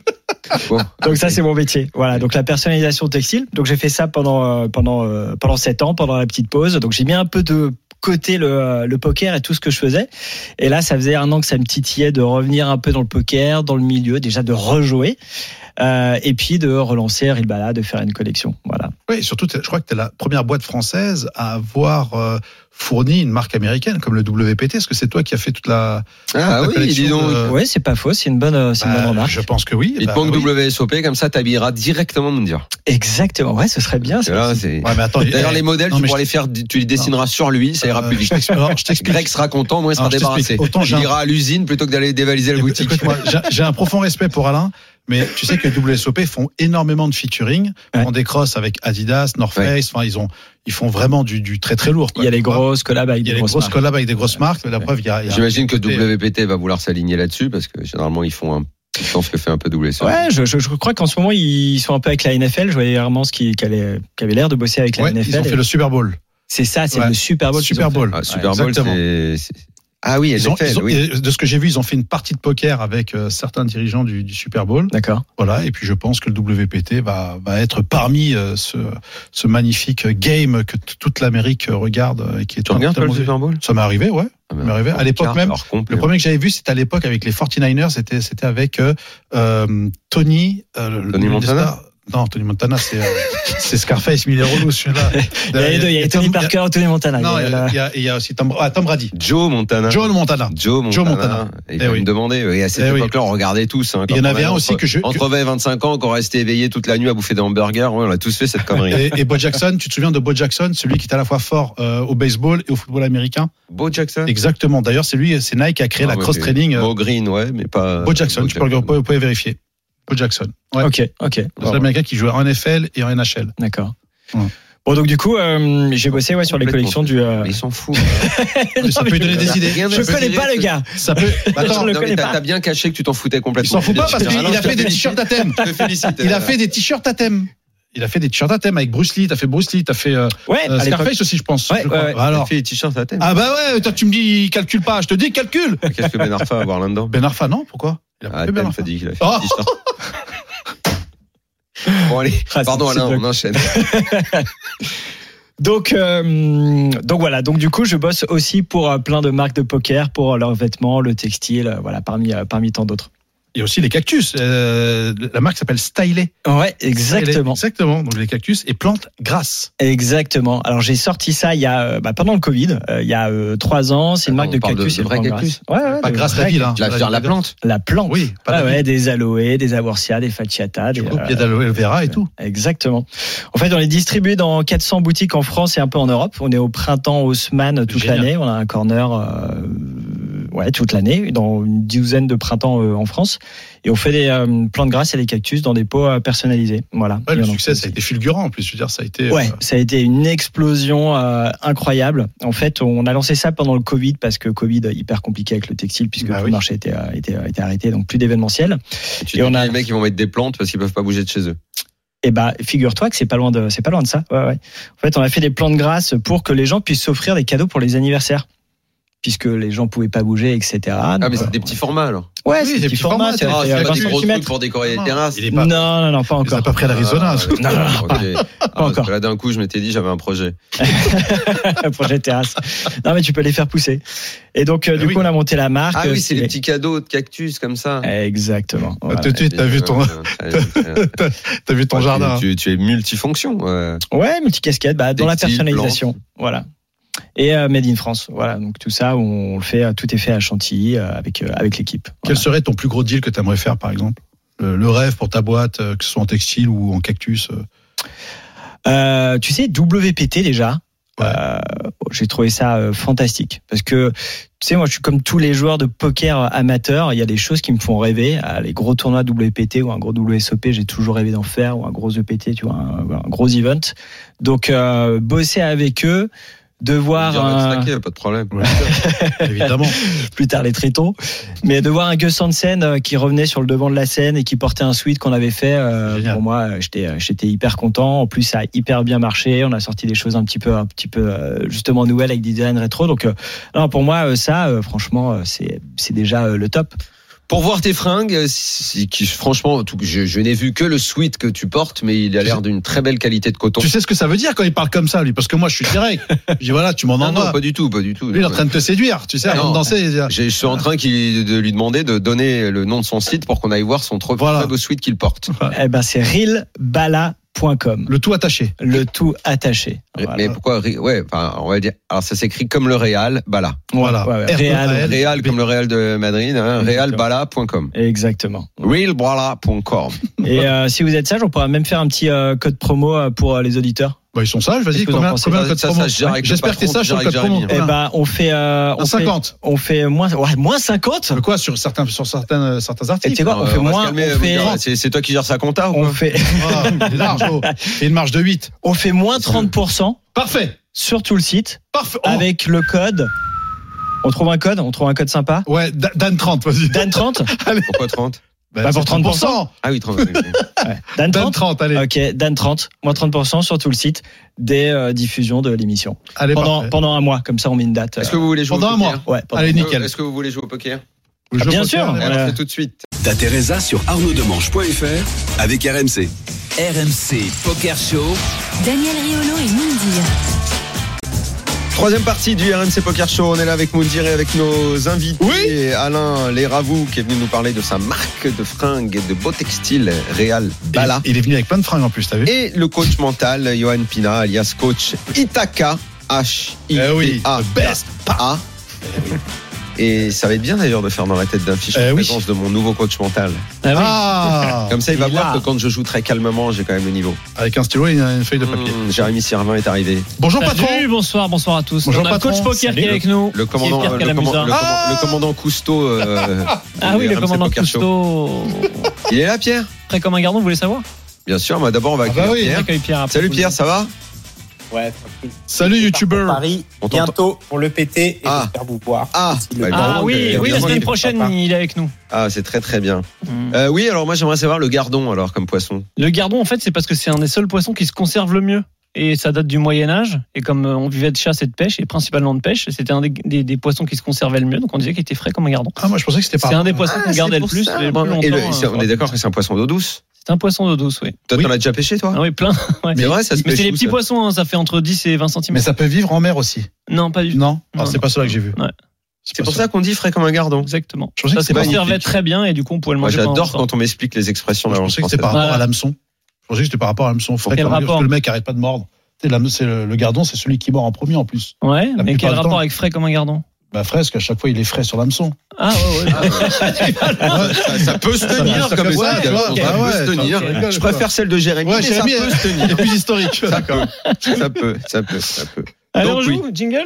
Bon. Donc ça c'est mon métier. Voilà. Donc la personnalisation textile. Donc j'ai fait ça pendant euh, pendant euh, pendant sept ans, pendant la petite pause. Donc j'ai mis un peu de côté le, le poker et tout ce que je faisais. Et là, ça faisait un an que ça me titillait de revenir un peu dans le poker, dans le milieu, déjà de rejouer. Euh, et puis de relancer Real Bala, de faire une collection. Voilà. Oui, et surtout, je crois que tu es la première boîte française à avoir euh, fourni une marque américaine comme le W P T. Est-ce que c'est toi qui as fait toute la, Ah la oui, collection dis donc. de- Ouais, c'est pas faux. C'est une bonne, euh, c'est une Bah, bonne remarque. Je pense que oui. Il te Bah, manque oui. W S O P, comme ça, t'habilleras directement Mundir. Exactement. Ouais, ce serait bien. Et ça. là, c'est... Ouais, mais attends, D'ailleurs, eh, les modèles, non, tu mais pourras je- les faire, tu les dessineras sur lui, ça ira Euh, plus je vite. t'explique- alors, je t'explique. Greg sera content, moi il sera Alors, je débarrassé. t'explique. Autant j'ai Il un- ira à l'usine plutôt que d'aller dévaliser la boutique. Écoute-moi, j'ai- j'ai un profond respect pour Alain, mais tu sais que W S O P font énormément de featuring, Ouais. font des crosses avec Adidas, North Ouais. Face, enfin ils ont, ils font vraiment du, du très très lourd. quoi, Il y a les tu vois. grosses collabs avec il y a des les grosses grosses marques. collabs avec des grosses marques. Mais la preuve, il y a. il y a- J'imagine que W P T va vouloir s'aligner là-dessus parce que généralement ils font un peu ce que fait un peu W S O P. Ouais, je, je, je crois qu'en ce moment ils sont un peu avec la N F L. Je voyais Hermance qui, qui, allait- qui avait l'air de bosser avec la Ouais, N F L. ils ont fait et le Super Bowl. C'est ça, c'est Ouais. le Super Bowl. qu'ils Super ont fait. Bowl. Ah, Super Ouais, Bowl, exactement. c'est... c'est- Ah oui, Ils ont- N F L, ils ont- oui. et de ce que j'ai vu, ils ont fait une partie de poker avec euh, certains dirigeants du, du Super Bowl. D'accord. Voilà, et puis je pense que le W P T va, va être parmi euh, ce, ce magnifique game que t- toute l'Amérique regarde euh, et qui est Tu regardes toi, le tellement- Super Bowl? Ça m'est arrivé, ouais. Ah, Ça m'est arrivé. À l'époque même, alors complet. le premier que j'avais vu, c'était à l'époque avec les forty-niners, c'était c'était avec euh, euh, Tony. Euh, le- Tony le- Montana Non, Tony Montana, c'est euh, c'est Scarface, mais il est relou celui-là. Il y a les deux, il y a Tony Tom- Parker et Tony Montana. Non, Il y il y a a, la- il y a- il y a aussi Tom, ah, Tom Brady. Joe Montana. Joe Montana. Joe Montana. Joe Montana. Il Eh va oui. me demander. Et à cette Eh oui. époque-là, on regardait tous. Hein, Il y en quand on avait un entre- aussi que je- Entre vingt et vingt-cinq ans, qu'on restait éveillé toute la nuit à bouffer des hamburgers. Ouais, on a tous fait cette connerie. Et, et Bo Jackson, tu te souviens de Bo Jackson, celui qui est à la fois fort euh, au baseball et au football américain? Bo Jackson. Exactement. D'ailleurs, c'est lui, c'est Nike qui a créé Non, la mais cross c'est- training. euh, Bo Green, ouais, mais pas. Bo Jackson, Bo tu peux le- vous pouvez, vous pouvez vérifier. Bo Jackson. Ouais. Ok, ok. C'est Bon, un américain qui joue en N F L et en N H L. D'accord. Ouais. Bon, donc du coup, euh, j'ai bossé ouais, sur les Complètement. collections du. euh, Mais il s'en fout. Mais ça Non, peut lui mais donner je- des idées. Rien Je à connais dire, pas le que- gars. Ça peut. Attends, Je le Non, mais connais t'as pas. t'as bien caché que tu t'en foutais complètement. il s'en fout pas parce Je te qu'il félicite. a fait des t-shirts à thème. Je te félicite. Il a fait des t-shirts à thème. Il a fait des t-shirts à thème avec Bruce Lee. T'as fait Bruce Lee, t'as fait euh, Ouais, euh, à l'époque. Scarface aussi, je pense. Ouais, je crois. ouais, ouais. Bah, alors. Il a fait les t-shirts à thème. Ah bah ouais, toi tu me dis il calcule pas. Je te dis calcule. Qu'est-ce que Ben Arfa va avoir là-dedans? Ben Arfa, non? Pourquoi? Il a pas Ah, fait Ben Ben Arfa. t'a dit qu'il a fait Oh. des t-shirts. Bon allez, Ah, pardon c'est- Alain, c'est on enchaîne. Donc, euh, donc voilà. Donc du coup, je bosse aussi pour euh, plein de marques de poker, pour leurs vêtements, le textile, euh, voilà, parmi euh, parmi tant d'autres. Il y a aussi les cactus. Euh, la marque s'appelle Stylé. Ouais, exactement. Exactement. Donc les cactus et plantes grasses. Exactement. Alors j'ai sorti ça il y a euh, bah, pendant le Covid, euh, il y a euh, trois ans. C'est une Attends, marque on de parle de- cactus. de et vrais plantes cactus. grasses. Ouais, ouais, Pas de grâce la vrais ville. Hein. La, la, la plante. La plante. Oui, pas Ah la ouais, ville. des aloés, des avorcia, des facciata, des, Du coup, euh, il y a d'aloe vera et tout. Exactement. En fait, on est distribué dans quatre cents boutiques en France et un peu en Europe. On est au printemps Haussmann toute Génial. l'année. On a un corner, euh, ouais, toute l'année, dans une douzaine de printemps euh, en France. Et on fait des euh, plantes grasses et des cactus dans des pots euh, personnalisés. Voilà. Ouais, le Et on en succès, fait ça a aussi. été fulgurant en plus. Je veux dire, ça a été. Ouais, euh, ça a été une explosion euh, incroyable. En fait, on a lancé ça pendant le Covid parce que Covid hyper compliqué avec le textile puisque Bah tout oui. le marché était, euh, était, était arrêté, donc plus d'événementiel. Tu Et dis on que a- les mecs ils vont mettre des plantes parce qu'ils peuvent pas bouger de chez eux. Et bah, figure-toi que c'est pas loin de, c'est pas loin de ça. Ouais, ouais. En fait, on a fait des plantes grasses pour que les gens puissent s'offrir des cadeaux pour les anniversaires. Puisque les gens pouvaient pas bouger, et cetera. Ah Donc, mais c'est euh, des petits formats alors. Ouais, Oui, c'est des des petits petits formats. formats, C'est Ah, Ah, c'est c'est vingt pas des gros trucs centimètres. pour décorer les Non, terrasses. il est pas- Non, non, non, pas Il les a encore. pas pris à l'Arizona. Ah, Non, non, non, ok. pas- Ah, parce encore. que là d'un coup je m'étais dit j'avais un projet. Projet terrasse. Non, mais tu peux les faire pousser. Et donc, euh, Ah du oui. coup, on a monté la marque. Ah oui, c'est les les- petits cadeaux de cactus comme ça. Exactement. Voilà. Tout de suite, t'as vu ton, t'as vu ton Ouais, jardin. Tu, tu, tu es multifonction. Ouais. Ouais, multicasquette, bah, dans la Textile, personnalisation. Voilà. Et euh, Made in France. Voilà. Donc, tout ça, on le fait, tout est fait à Chantilly euh, avec, euh, avec l'équipe. Quel Voilà. serait ton plus gros deal que tu aimerais faire, par exemple le, le rêve pour ta boîte, euh, que ce soit en textile ou en cactus euh. Euh, tu sais, W P T déjà. Ouais. Euh, j'ai trouvé ça euh, fantastique parce que tu sais, moi je suis comme tous les joueurs de poker amateurs, il y a des choses qui me font rêver. Ah, les gros tournois W P T ou un gros W S O P, j'ai toujours rêvé d'en faire, ou un gros E P T, tu vois, un, un gros event. Donc euh, bosser avec eux, de voir Dire, un... stacker, pas de problème. Ouais, évidemment. plus tard les trétons, mais de voir un Gus Hansen euh, qui revenait sur le devant de la scène et qui portait un suite qu'on avait fait, euh, Génial. pour moi, euh, j'étais, euh, j'étais hyper content. En plus, ça a hyper bien marché. On a sorti des choses un petit peu, un petit peu euh, justement nouvelles avec des designs rétro. Donc, euh, non, pour moi, euh, ça, euh, franchement, euh, c'est, c'est déjà euh, le top. Pour voir tes fringues, euh, si- qui franchement, tout- je, je n'ai vu que le sweat que tu portes, mais il a l'air d'une très belle qualité de coton. Tu sais ce que ça veut dire quand il parle comme ça, lui? Parce que moi, je suis direct. Je dis, voilà, tu m'en Non, non, envoies. pas du tout, pas du tout. Lui, il est en train de te séduire. Tu sais, Ah, avant non. de danser, il dit, J'ai- Je suis en train qu'il- de lui demander de donner le nom de son site pour qu'on aille voir son trop Voilà. très beau sweat qu'il porte. Eh ben, c'est real bala point com. le tout attaché. Le tout attaché. Voilà. Mais pourquoi ri- Ouais, enfin, on va dire. Alors ça s'écrit comme le Real, Bala. Voilà. Ouais, ouais. R E A L. Real. Real comme le Real de Madrid, hein, real bala point com. Exactement. real bala point com. Et euh, si vous êtes sage, on pourra même faire un petit euh, code promo euh, pour euh, les auditeurs. Bah, ils sont sages, Qu'est-ce vas-y, que vous en combien, pensez combien de Ça, code ça, promo ça, je gère avec le J'espère que t'es patron, sage je sur le gère code avec promo. Jérémy. Eh Combien ben, on fait, euh, on Un fait, cinquante. on fait moins, ouais, moins cinquante. De quoi sur certains, sur certains, certains Et tu articles sais quoi, on fait va se moins, calmer, on vous fait, dire, c'est, c'est toi qui gères sa compta ou on quoi fait, Ah, il est large, oh. Et une marge de huit. on fait moins trente pour cent Parfait. sur tout le site Parfait. Oh. avec le code. On trouve un code, on trouve un code sympa. Ouais, Da- Dan trente, vas-y. Dan trente. Pourquoi trente Bah, Bah, pour c'est trente pour cent. Ah oui, trente. oui, oui. Ouais. Dan Dan trente. trente, allez. Ok, Dan trente, moins trente pour cent sur tout le site des euh, diffusions de l'émission. Allez, Pendant, parfait. pendant un mois, comme ça on met une date. Est-ce que vous voulez jouer Pendant au un poker mois. Ouais, pendant Allez, un mois. nickel. Est-ce que vous voulez jouer au poker Le Ah, jeu bien poker, sûr. ouais. Alors Euh, c'est tout de suite. T'as Teresa sur arnauddemanche point f r avec R M C. R M C Poker Show. Daniel Riolo et Moundir. Troisième partie du R M C Poker Show. On est là avec Moundir et avec nos invités. Oui. Alain Léravou qui est venu nous parler de sa marque de fringues et de beaux textiles, Real Bala. Il est venu avec plein de fringues en plus, t'as vu? Et le coach mental, Johan Pina, alias coach Itaka, H I Eh oui, T A the best. A. Et ça va être bien d'ailleurs de faire dans la tête d'un fiche Eh la oui. présence de mon nouveau coach mental. Ah, Comme ça, il va Il voir a- que quand je joue très calmement, j'ai quand même le niveau. avec un stylo et une, une feuille de papier. Mmh, Jérémy Sirvin est arrivé. Bonjour Salut, patron. bonsoir, bonsoir à tous. Bonjour, on a le patron. coach poker qui est Salut. avec nous. Le commandant, Qui est Pierre le, commandant, Calamusa. le, commandant- le commandant Cousteau. euh, Ah du oui, le R M C commandant Poker Show. Cousteau. Il est là, Pierre. Prêt comme un gardon, vous voulez savoir? Bien sûr. Moi, d'abord, on va Ah accueillir bah oui. Pierre. J'accueille Pierre après. Salut Pierre, ça va? Ouais, tranquille. Salut, youtubeur. Paris, bientôt pour le P T et ah. j'espère vous voir. Ah, bah, ah oui, oui, la semaine prochaine, papa. Il est avec nous. Ah, c'est très très bien. Mmh. Euh, oui, alors moi j'aimerais savoir le gardon alors comme poisson. Le gardon, en fait, c'est parce que c'est un des seuls poissons qui se conserve le mieux. Et ça date du Moyen-Âge. Et comme on vivait de chasse et de pêche, et principalement de pêche, c'était un des, des, des poissons qui se conservait le mieux. Donc on disait qu'il était frais comme un gardon. Ah, moi je pensais que c'était pas. C'est un des poissons ah, qu'on gardait le plus. Ça, le bon, plus et le, euh, on est d'accord que c'est un poisson d'eau douce. C'est un poisson d'eau douce, oui. Toi, oui. t'en as déjà pêché, toi? Ah oui, plein. Ouais. Mais vrai, ça se Mais pêche c'est les où, petits ça poissons, hein, ça fait entre dix et vingt centimètres. Mais ça peut vivre en mer aussi. Non, pas du tout. Non, non, c'est non. pas cela que j'ai vu. Ouais. C'est, c'est pour ça qu'on dit frais comme un gardon. Exactement. Je ça se conservait très bien et du coup on pouvait le manger. Moi, j'adore quand on m'explique les expressions. Je pensais que c'était par rapport à l'hameçon. Je pensais que c'était par rapport à l'hameçon frais. Quel rapport parce que le mec arrête pas de mordre. C'est le, le gardon, c'est celui qui mord en premier en plus. Ouais, mais quel rapport avec frais comme un gardon? Bah frais, parce qu'à chaque fois il est frais sur l'hameçon. Ah ouais, ouais. Ah, ça, ça peut se tenir ça comme ça. Ouais, ça ouais, peut ouais, se tenir. Ouais, je préfère celle de Jérémy. Ouais, mais Jérémy, ça peut se tenir. C'est plus historique. D'accord. Ça peut, ça peut, ça peut. Allez, on joue, jingle.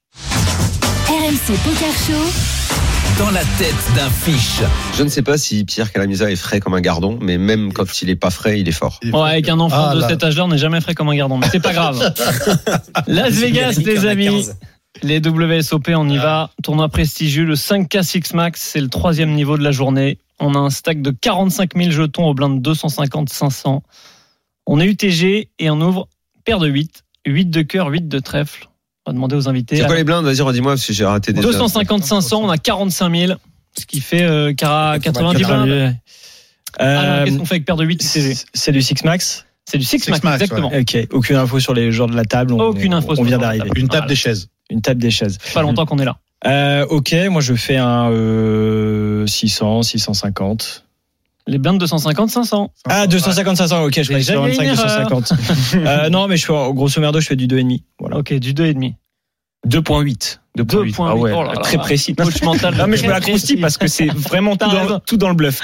R M C Poker Show. Dans la tête d'un fiche. Je ne sais pas si Pierre Calamusa est frais comme un gardon, mais même quand il est pas frais, il est fort. Ouais, avec un enfant ah, de là. cet âge-là, on n'est jamais frais comme un gardon, mais c'est pas grave. Las Vegas, les amis. Les W S O P, on y va. Tournoi prestigieux, le cinq K six Max, c'est le troisième niveau de la journée. On a un stack de quarante-cinq mille jetons au blind deux cent cinquante cinq cents. On est U T G et on ouvre paire de huit, huit de cœur, huit de trèfle. On va demander aux invités. C'est quoi les blindes? Vas-y, redis-moi parce que j'ai raté des deux cent cinquante cinq cents, on a quarante-cinq mille, ce qui fait euh, quatre-vingt-dix blindes. Euh, Alors, qu'est-ce qu'on fait avec paire de huit U T G? C'est du six Max. C'est du six Max, Max, exactement. Ouais. Ok, aucune info sur les joueurs de la table. On Aucune est, info. On vient d'arriver. Une table voilà. des chaises. Une table des chaises. Pas longtemps qu'on est là. Euh, ok, moi je fais un euh, six cents, six cent cinquante. Les blindes deux cent cinquante, cinq cents. Ah, deux cent cinquante, cinq cents, ok, je fais sur vingt-cinq, deux cent cinquante. euh, non, mais je fais, grosso merdo, je fais du deux virgule cinq. Voilà. Ok, du deux virgule cinq. deux virgule huit. deux virgule huit. Ah ouais, oh là là, très précis. Coach mental. Non, mais je me la croustille parce que c'est vraiment tout dans, tout dans le bluff.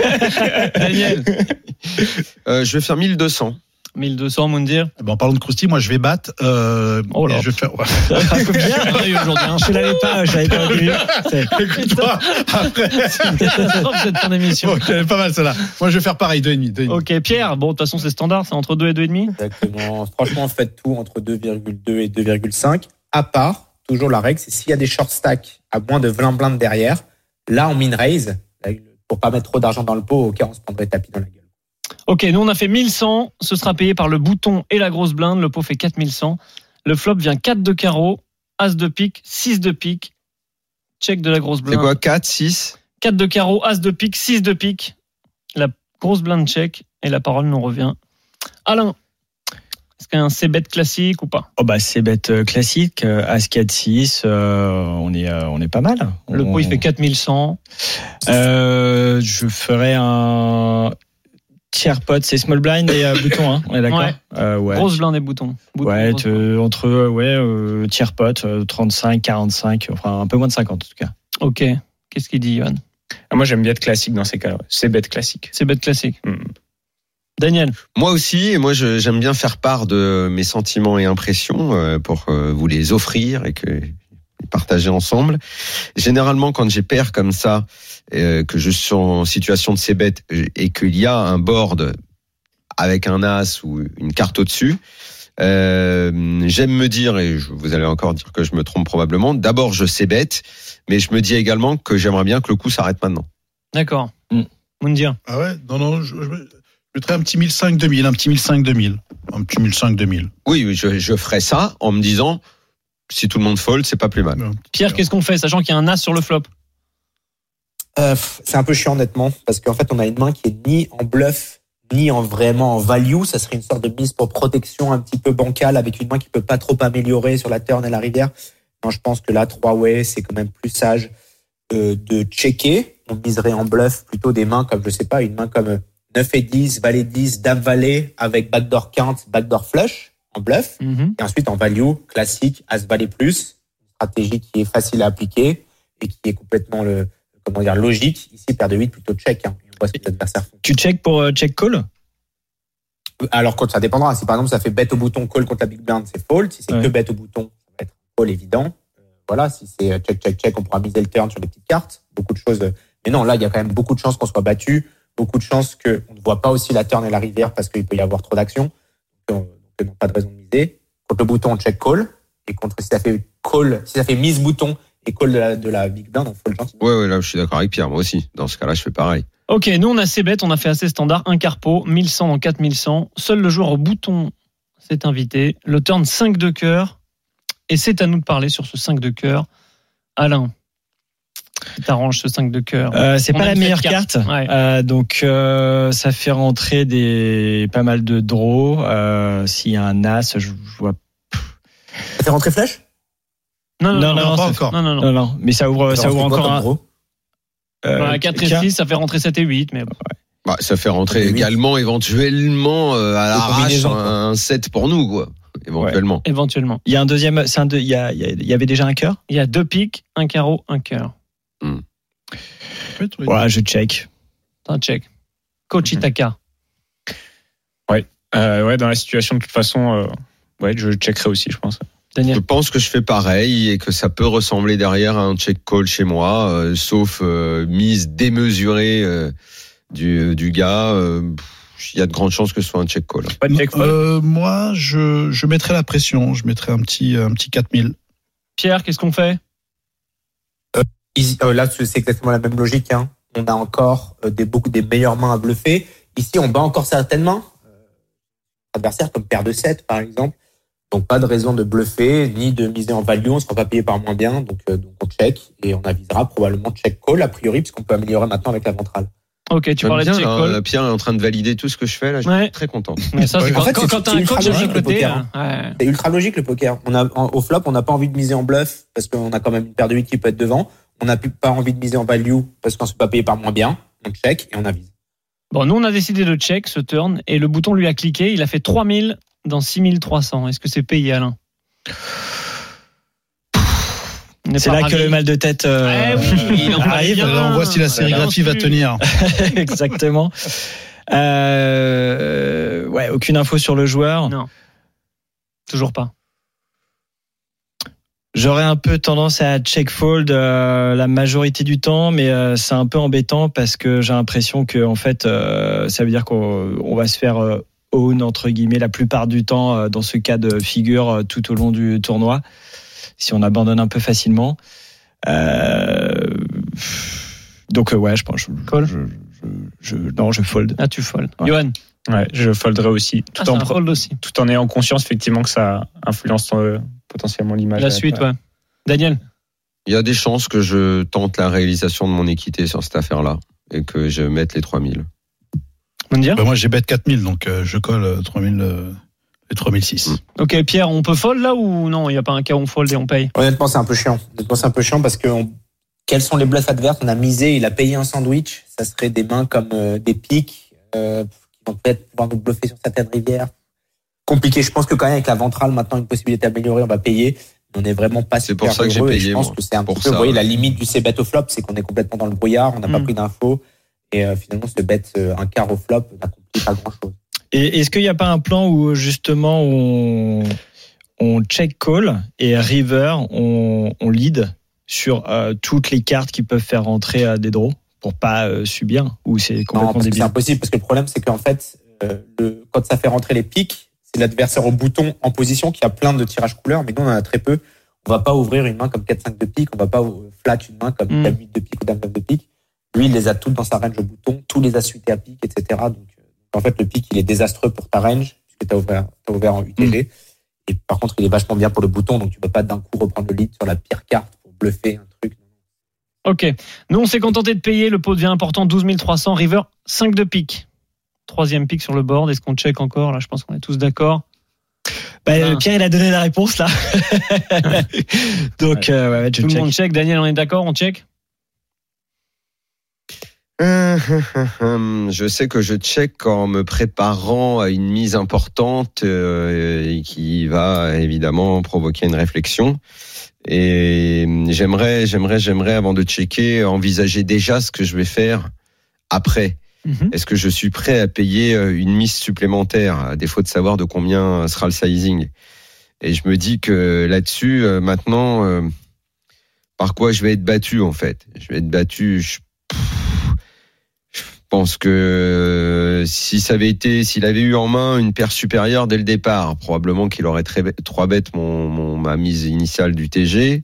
Daniel. Euh, je vais faire mille deux cents. mille deux cents, Moundir. Bon, en parlant de croustille, moi je vais battre. Euh, oh là. Je vais faire. Ouais. Un peu bien aujourd'hui. Hein. Je l'avais pas, je l'avais pas au début. Écoute-moi, après. C'est une catastrophe cette fin d'émission. Ok, pas mal celle-là. Moi je vais faire pareil, deux virgule cinq. Ok, Pierre. Bon, de toute façon c'est standard, c'est entre deux et deux virgule cinq. Exactement. Franchement, faites tout entre deux virgule deux et deux virgule cinq. À part, toujours la règle, c'est s'il y a des short stacks à moins de vingt blindes derrière, là on min raise pour pas mettre trop d'argent dans le pot, au cas où on se prendrait tapis dans la gueule. Ok, nous on a fait mille cent, ce sera payé par le bouton et la grosse blinde, le pot fait quatre mille cent. Le flop vient quatre de carreau, as de pique, six de pique, check de la grosse blinde. C'est quoi, quatre, six? quatre de carreau, as de pique, six de pique, la grosse blinde check et la parole nous revient. Alain, est-ce qu'il y a un C-bet classique ou pas? Oh bah C-bet classique, as quatre six, euh, on est euh, on est pas mal. Le on... pot il fait quatre mille cent. Euh, je ferais un tiers pot, c'est small blind et euh, bouton, hein, on est d'accord? Ouais. Euh, ouais. Grosse blinde et bouton. bouton ouais, grosse te, entre ouais, euh, tiers pot, euh, trente-cinq, quarante-cinq, enfin un peu moins de cinquante en tout cas. Ok. Qu'est-ce qu'il dit, Yohan? Ah, moi j'aime bien être classique dans ces cas-là. C'est bête classique. C'est bête classique. Mm. Daniel. Moi aussi, et moi je, j'aime bien faire part de mes sentiments et impressions euh, pour euh, vous les offrir et que les partager ensemble. Généralement, quand j'ai pair comme ça, euh, que je suis en situation de c-bet et qu'il y a un board avec un as ou une carte au-dessus, euh, j'aime me dire, et je, vous allez encore dire que je me trompe probablement, d'abord je c-bet, mais je me dis également que j'aimerais bien que le coup s'arrête maintenant. D'accord. Mm. Moundir. Ah ouais? Non, non, je, je... Je mettrais un petit mille cinq deux mille, un petit mille cinq deux mille. Un petit mille cinq deux mille. Oui, je, je ferais ça en me disant, si tout le monde fold, c'est pas plus mal. Non. Pierre, qu'est-ce qu'on fait, sachant qu'il y a un as sur le flop? euh, C'est un peu chiant, honnêtement, parce qu'en fait, on a une main qui est ni en bluff, ni en vraiment en value. Ça serait une sorte de mise pour protection un petit peu bancale, avec une main qui peut pas trop améliorer sur la turn et la rivière. Non, je pense que là, trois way, c'est quand même plus sage euh, de checker. On miserait en bluff plutôt des mains comme, je sais pas, une main comme neuf et dix, valet dix, dame valet avec backdoor quinte, backdoor flush en bluff. Mm-hmm. Et ensuite en value, classique, as valet plus, une stratégie qui est facile à appliquer et qui est complètement le, comment dire, logique. Ici, paire de huit, plutôt check. Hein. On voit ce que l'adversaire fait. Tu check pour euh, check call? Alors, quand ça dépendra. Si par exemple, ça fait bet au bouton, call contre la big blind, c'est fold. Si c'est ouais. que bet au bouton, ça va être call évident. Euh, voilà. Si c'est check, check, check, on pourra miser le turn sur les petites cartes. Beaucoup de choses. Mais non, là, il y a quand même beaucoup de chances qu'on soit battu. Beaucoup de chances qu'on ne voit pas aussi la turn et la rivière parce qu'il peut y avoir trop d'actions. Donc, donc non, pas de raison de miser. contre le bouton, on check call. Et contre, si ça fait call, si ça fait mise bouton et call de la, de la big blind, on fold gentiment. Ouais, ouais, là, je suis d'accord avec Pierre, moi aussi. Dans ce cas-là, je fais pareil. Ok, nous, on a C bet, on a fait assez standard. Un carpo, mille cent dans quatre mille cent. Seul le joueur au bouton s'est invité. Le turn cinq de cœur. Et c'est à nous de parler sur ce cinq de cœur. Alain, t'arranges ce cinq de cœur. Euh, c'est On pas la aime meilleure cette carte. carte. Ouais. Euh, donc, euh, ça fait rentrer des, pas mal de draws. Euh, s'il y a un as, je, je vois. Ça fait rentrer flèche? Non, non, non, Non, non, non, pas ça- encore. Non, non, non. Non, non. Mais ça ouvre, ça ouvre encore un. Dans la quatre et six, ça fait rentrer sept et huit, mais bon. Bah, ça fait rentrer Oui. également, éventuellement, euh, à Des l'arrache, combinaisons, un, un sept pour nous, quoi. Éventuellement. Éventuellement. Il y a un deuxième. C'est un deux, il y a, il y a- il y avait déjà un cœur. Il y a deux piques, un carreau, un cœur. Voilà, je check. C'est un check. Coach Itaka. Euh, ouais, dans la situation, de toute façon, euh, ouais, je checkerai aussi, je pense. Daniel. Je pense que je fais pareil et que ça peut ressembler derrière à un check call chez moi, euh, sauf euh, mise démesurée euh, du, du gars. euh, Il y a de grandes chances que ce soit un check call. Pas de check fold. Euh, moi, je, je mettrais la pression. Je mettrais un petit, un petit quatre mille. Pierre, qu'est-ce qu'on fait? Easy- euh, là, c'est exactement la même logique. Hein. On a encore euh, des, beaucoup des meilleures mains à bluffer. Ici, on bat encore certaines mains. Euh, adversaires comme paire de sept, par exemple. Donc, pas de raison de bluffer, ni de miser en value. On ne sera pas payé par moins bien. Donc, euh, donc, on check et on avisera probablement check call, a priori, puisqu'on peut améliorer maintenant avec la ventrale. Ok, tu J'aime parlais de bien, check là, call. là, Pierre est en train de valider tout ce que je fais là. Je Ouais. suis très content. Mais ça, c'est Ouais. quand, En fait, quand, c'est- quand t'as c'est un ultra coach à logique, tes le côtés. poker, hein. Ouais. C'est ultra logique, le poker. On a, en- au flop, on n'a pas envie de miser en bluff parce qu'on a quand même une paire de huit qui peut être devant. On n'a plus pas envie de miser en value parce qu'on ne se fait pas payer par moins bien. On check et on avise. Bon, nous, on a décidé de check ce turn et le bouton lui a cliqué. Il a fait trois mille dans six mille trois cents. Est-ce que c'est payé, Alain? On n'est C'est pas là que ravis. le mal de tête euh, Eh oui, il en fallait arrive. bien. Alors, on voit si la sérigraphie va tenir. Exactement. Euh, ouais, aucune info sur le joueur. Non. Toujours pas. J'aurais un peu tendance à check fold euh, la majorité du temps, mais euh, c'est un peu embêtant parce que j'ai l'impression que en fait, euh, ça veut dire qu'on on va se faire euh, own entre guillemets la plupart du temps euh, dans ce cas de figure euh, tout au long du tournoi. Si on abandonne un peu facilement. Euh, donc euh, ouais, je pense. Je, Call. je, je, je, non, je fold. Ah, tu fold. Ouais. Johan. Ouais, je folderai aussi. Tout, Ah, en c'est un pro- fold aussi. tout en ayant conscience, effectivement, que ça influence euh, potentiellement l'image. La suite, ouais. Daniel. Il y a des chances que je tente la réalisation de mon équité sur cette affaire-là et que je mette les trois mille. Mondir. Bah, moi, j'ai bet quatre mille, donc euh, je colle euh, trois mille, euh, les trois mille six. Mm. Ok, Pierre, on peut fold là ou non? Il n'y a pas un cas où on fold et on paye? Honnêtement, c'est un peu chiant. Honnêtement, c'est un peu chiant parce que on- quels sont les bluffs adverses? On a misé, il a payé un sandwich. Ça serait des mains comme euh, des piques euh, qui vont peut-être pouvoir nous bluffer sur certaines rivières. Compliqué. Je pense que quand même avec la ventrale, maintenant une possibilité d'améliorer, on va payer. On n'est vraiment pas C'est super pour ça que j'ai heureux et payé, je pense moi. que c'est un Pour petit peu, ça, vous voyez, ouais. la limite du c-bet au flop, c'est qu'on est complètement dans le brouillard, on n'a pas Mm. pris d'infos et euh, finalement ce bet euh, un quart au flop n'accomplit pas grand-chose. Et est-ce qu'il n'y a pas un plan où justement on, on check call et river on, on lead sur euh, toutes les cartes qui peuvent faire rentrer à des draws pour pas euh, subir ou c'est Non, complètement parce que c'est débile? impossible parce que le problème c'est qu'en fait, euh, le, quand ça fait rentrer les piques, c'est l'adversaire au bouton en position qui a plein de tirages couleurs, mais nous on en a très peu. On va pas ouvrir une main comme quatre cinq de pique, on va pas euh, flat une main comme Mm. dame huit de pique ou dame neuf de pique. Lui, il les a toutes dans sa range au bouton, tous les a suités à pique, et cetera. Donc, euh, en fait, le pique, il est désastreux pour ta range, puisque tu as ouvert, t'as ouvert en U T G. Et par contre, il est vachement bien pour le bouton, donc tu peux pas d'un coup reprendre le lead sur la pire carte pour bluffer un truc. Ok. Nous, on s'est contenté de payer. Le pot devient important. douze mille trois cents. River, cinq de pique. Troisième pique sur le board. Est-ce qu'on check encore? Là, je pense qu'on est tous d'accord. Bah, Ah. Pierre, il a donné la réponse là. Donc, Ouais. euh, ouais, ouais, je Tout le check. monde check. Daniel, on est d'accord? On check? Je sais que je check en me préparant à une mise importante euh, et qui va évidemment provoquer une réflexion. Et j'aimerais, j'aimerais, j'aimerais avant de checker envisager déjà ce que je vais faire après. Mhm. Est-ce que je suis prêt à payer une mise supplémentaire à défaut de savoir de combien sera le sizing? Et je me dis que là-dessus, euh, maintenant, euh, par quoi je vais être battu en fait? Je vais être battu. Je, pense que euh, si ça avait été, s'il avait eu en main une paire supérieure dès le départ, probablement qu'il aurait très, trois bêtes mon, mon ma mise initiale du T G.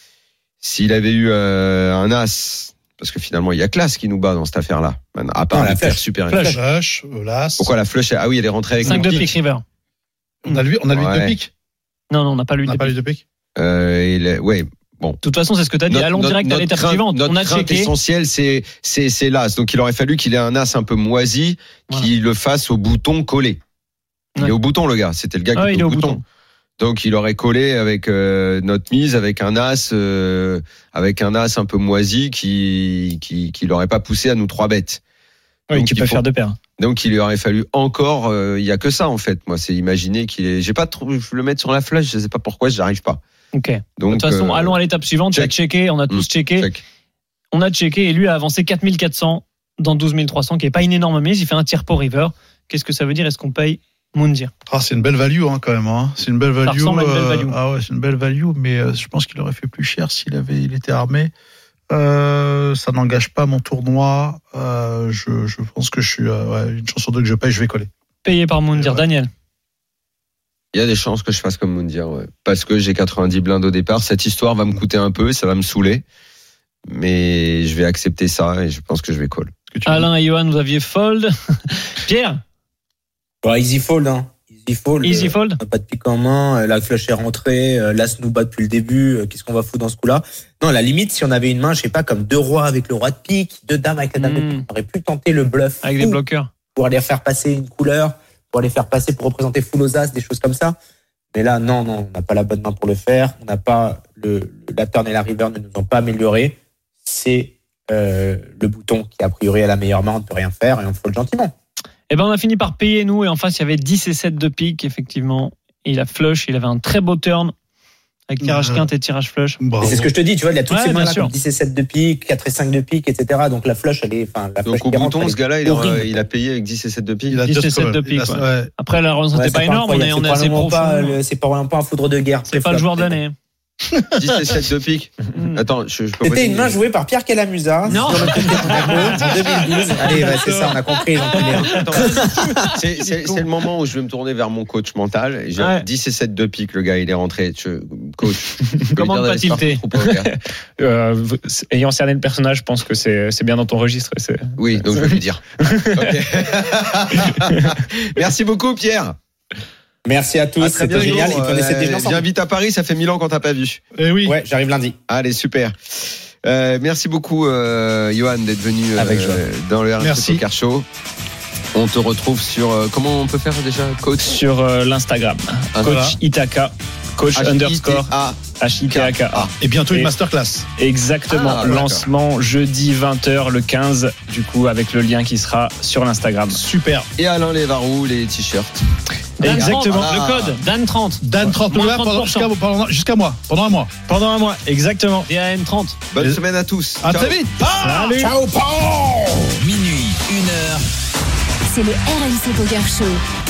S'il avait eu euh, un as, parce que finalement il y a que l'as qui nous bat dans cette affaire-là, à part non, les paires supérieures. Flush, flush l'as. Pourquoi la flush? Ah oui, elle est rentrée avec cinq le de pique. pique river. On a lui, on a lui Ouais. de pique. Non, non, on n'a pas lu On de n'a pas pique. lui de pique. Euh, et les- ouais. Bon. De toute façon, c'est ce que tu as dit. Notre- Allons notre- direct à notre l'étape crainte- suivante. Notre On a crainte checké. essentielle, c'est, c'est, c'est l'as. Donc, il aurait fallu qu'il ait un as un peu moisi, Voilà. qui le fasse au bouton collé. Il Ouais. est au bouton, le gars. C'était le gars qui Ah, était il est au au bouton. bouton. Donc, il aurait collé avec euh, notre mise, avec un as, euh, avec un as un peu moisi, qui, qui, qui l'aurait pas poussé à nous trois bêtes. Oui, Donc, qui il peut faut- faire deux paires. Donc, il lui aurait fallu encore. euh, Il y a que ça en fait. Moi, c'est imaginer qu'il est. J'ai pas trop. Je veux le mettre sur la flash. Je sais pas pourquoi. J'arrive pas. Ok. Donc, De toute façon, euh, allons à l'étape suivante. Tu as check. checké, on a tous Mmh, checké. check. On a checké et lui a avancé quatre mille quatre cents dans douze mille trois cents, qui est pas une énorme mise. Il fait un tiers pour river. Qu'est-ce que ça veut dire? Est-ce qu'on paye Moundir? Ah, c'est une belle value hein, quand même. Hein. C'est une belle value. ressemble à une belle euh, value. Ah ouais, c'est une belle value, mais euh, je pense qu'il aurait fait plus cher s'il avait, il était armé. Euh, ça n'engage pas mon tournoi. Euh, je, je pense que je suis euh, ouais, une chance sur deux que je paye, je vais coller. Payé par Moundir. Ouais. Daniel. Il y a des chances que je fasse comme Moundir, ouais. Parce que j'ai quatre-vingt-dix blindes au départ. Cette histoire va me coûter un peu, ça va me saouler. Mais je vais accepter ça et je pense que je vais call. Que tu Alain et Johan, vous aviez fold. Pierre, Bon, easy fold, hein. Easy fold. easy Euh, fold. on n'a pas de pique en main, euh, la flush est rentrée, euh, l'as nous bat depuis le début, euh, qu'est-ce qu'on va foutre dans ce coup-là? Non, à la limite, si on avait une main, je sais pas, comme deux rois avec le roi de pique, deux dames avec la dame de Mm. pique, on aurait pu tenter le bluff Avec des fou bloqueurs. pour aller faire passer une couleur, pour aller faire passer, pour représenter full aux as, des choses comme ça. Mais là, non, non, on n'a pas la bonne main pour le faire, on n'a pas le, le- la turn et la river ne nous ont pas amélioré. C'est euh, le bouton qui, a priori, a la meilleure main, on ne peut rien faire et on fold gentiment. Eh ben, on a fini par payer, nous, et en face, il y avait dix et sept de pique, effectivement. Et il a flush, il avait un très beau turn, avec tirage Ouais. quinte et tirage flush. Bravo. Et c'est ce que je te dis, tu vois, il y a toutes Ouais, ces bien mains-là, sûr. comme dix et sept de pique, quatre et cinq de pique, et cetera. Donc la flush, elle est, enfin, la flush Donc au qui rentre, bouton, elle ce est gars-là, il, aura- horrible. il a payé avec dix et sept de pique. Il a dix et just sept call. de pique, Il a- ouais. ouais. Après, la raison, Ouais, c'était pas énorme, on est, incroyable. on est C'est assez probablement profond. pas, le- c'est probablement pas un foudre de guerre. C'est pas le joueur d'année. dix et sept de pique. Attends, je, je peux C'était pas une dire- main jouée par Pierre Calamusa. Non. Sur le côté de Monaco, en deux mille douze. Allez, ouais, c'est ça, on a compris. j'en connais un. Attends, c'est, c'est, c'est le moment où je vais me tourner vers mon coach mental. Et j'ai Ouais. dix et sept de pique, le gars, il est rentré. Je, coach. je peux Comment lui ne dire pas d'aller se tilter faire foutre au poker. Euh, ayant cerné le personnage, je pense que c'est c'est bien dans ton registre. C'est... Oui, donc je vais lui dire. Ok. Merci beaucoup, Pierre. Merci à tous. À très C'était bientôt. génial. Et puis on essaie de Euh, déjeuner viens ensemble. vite à Paris, ça fait mille ans qu'on t'a pas vu. Eh oui. Ouais, j'arrive lundi. Allez, super. Euh, merci beaucoup, euh, Johan, d'être venu euh, Avec joie. dans le R M C Merci. Poker Show. On te retrouve sur. euh, comment on peut faire déjà, coach? Sur euh, l'Instagram, Ah, coach voilà. Itaka, coach underscore Ah, H I T A K A. Et bientôt une Et- masterclass. Exactement, Ah, d'accord. lancement jeudi vingt heures le quinze, du coup avec le lien qui sera sur l'Instagram. Super. et Alain Lévarou, les t-shirts. Dan Exactement. trente, le code, Dan trente. Dan trente, Moins ouais, pendant- trente pour cent. jusqu'à pendant- jusqu'à moi, pendant un mois. Pendant un mois, exactement. D A N trente. Bonne Et- semaine à tous. À Ciao. très vite. Salut. Ciao, Paul. Minuit, une heure. C'est le R M C Poker Show.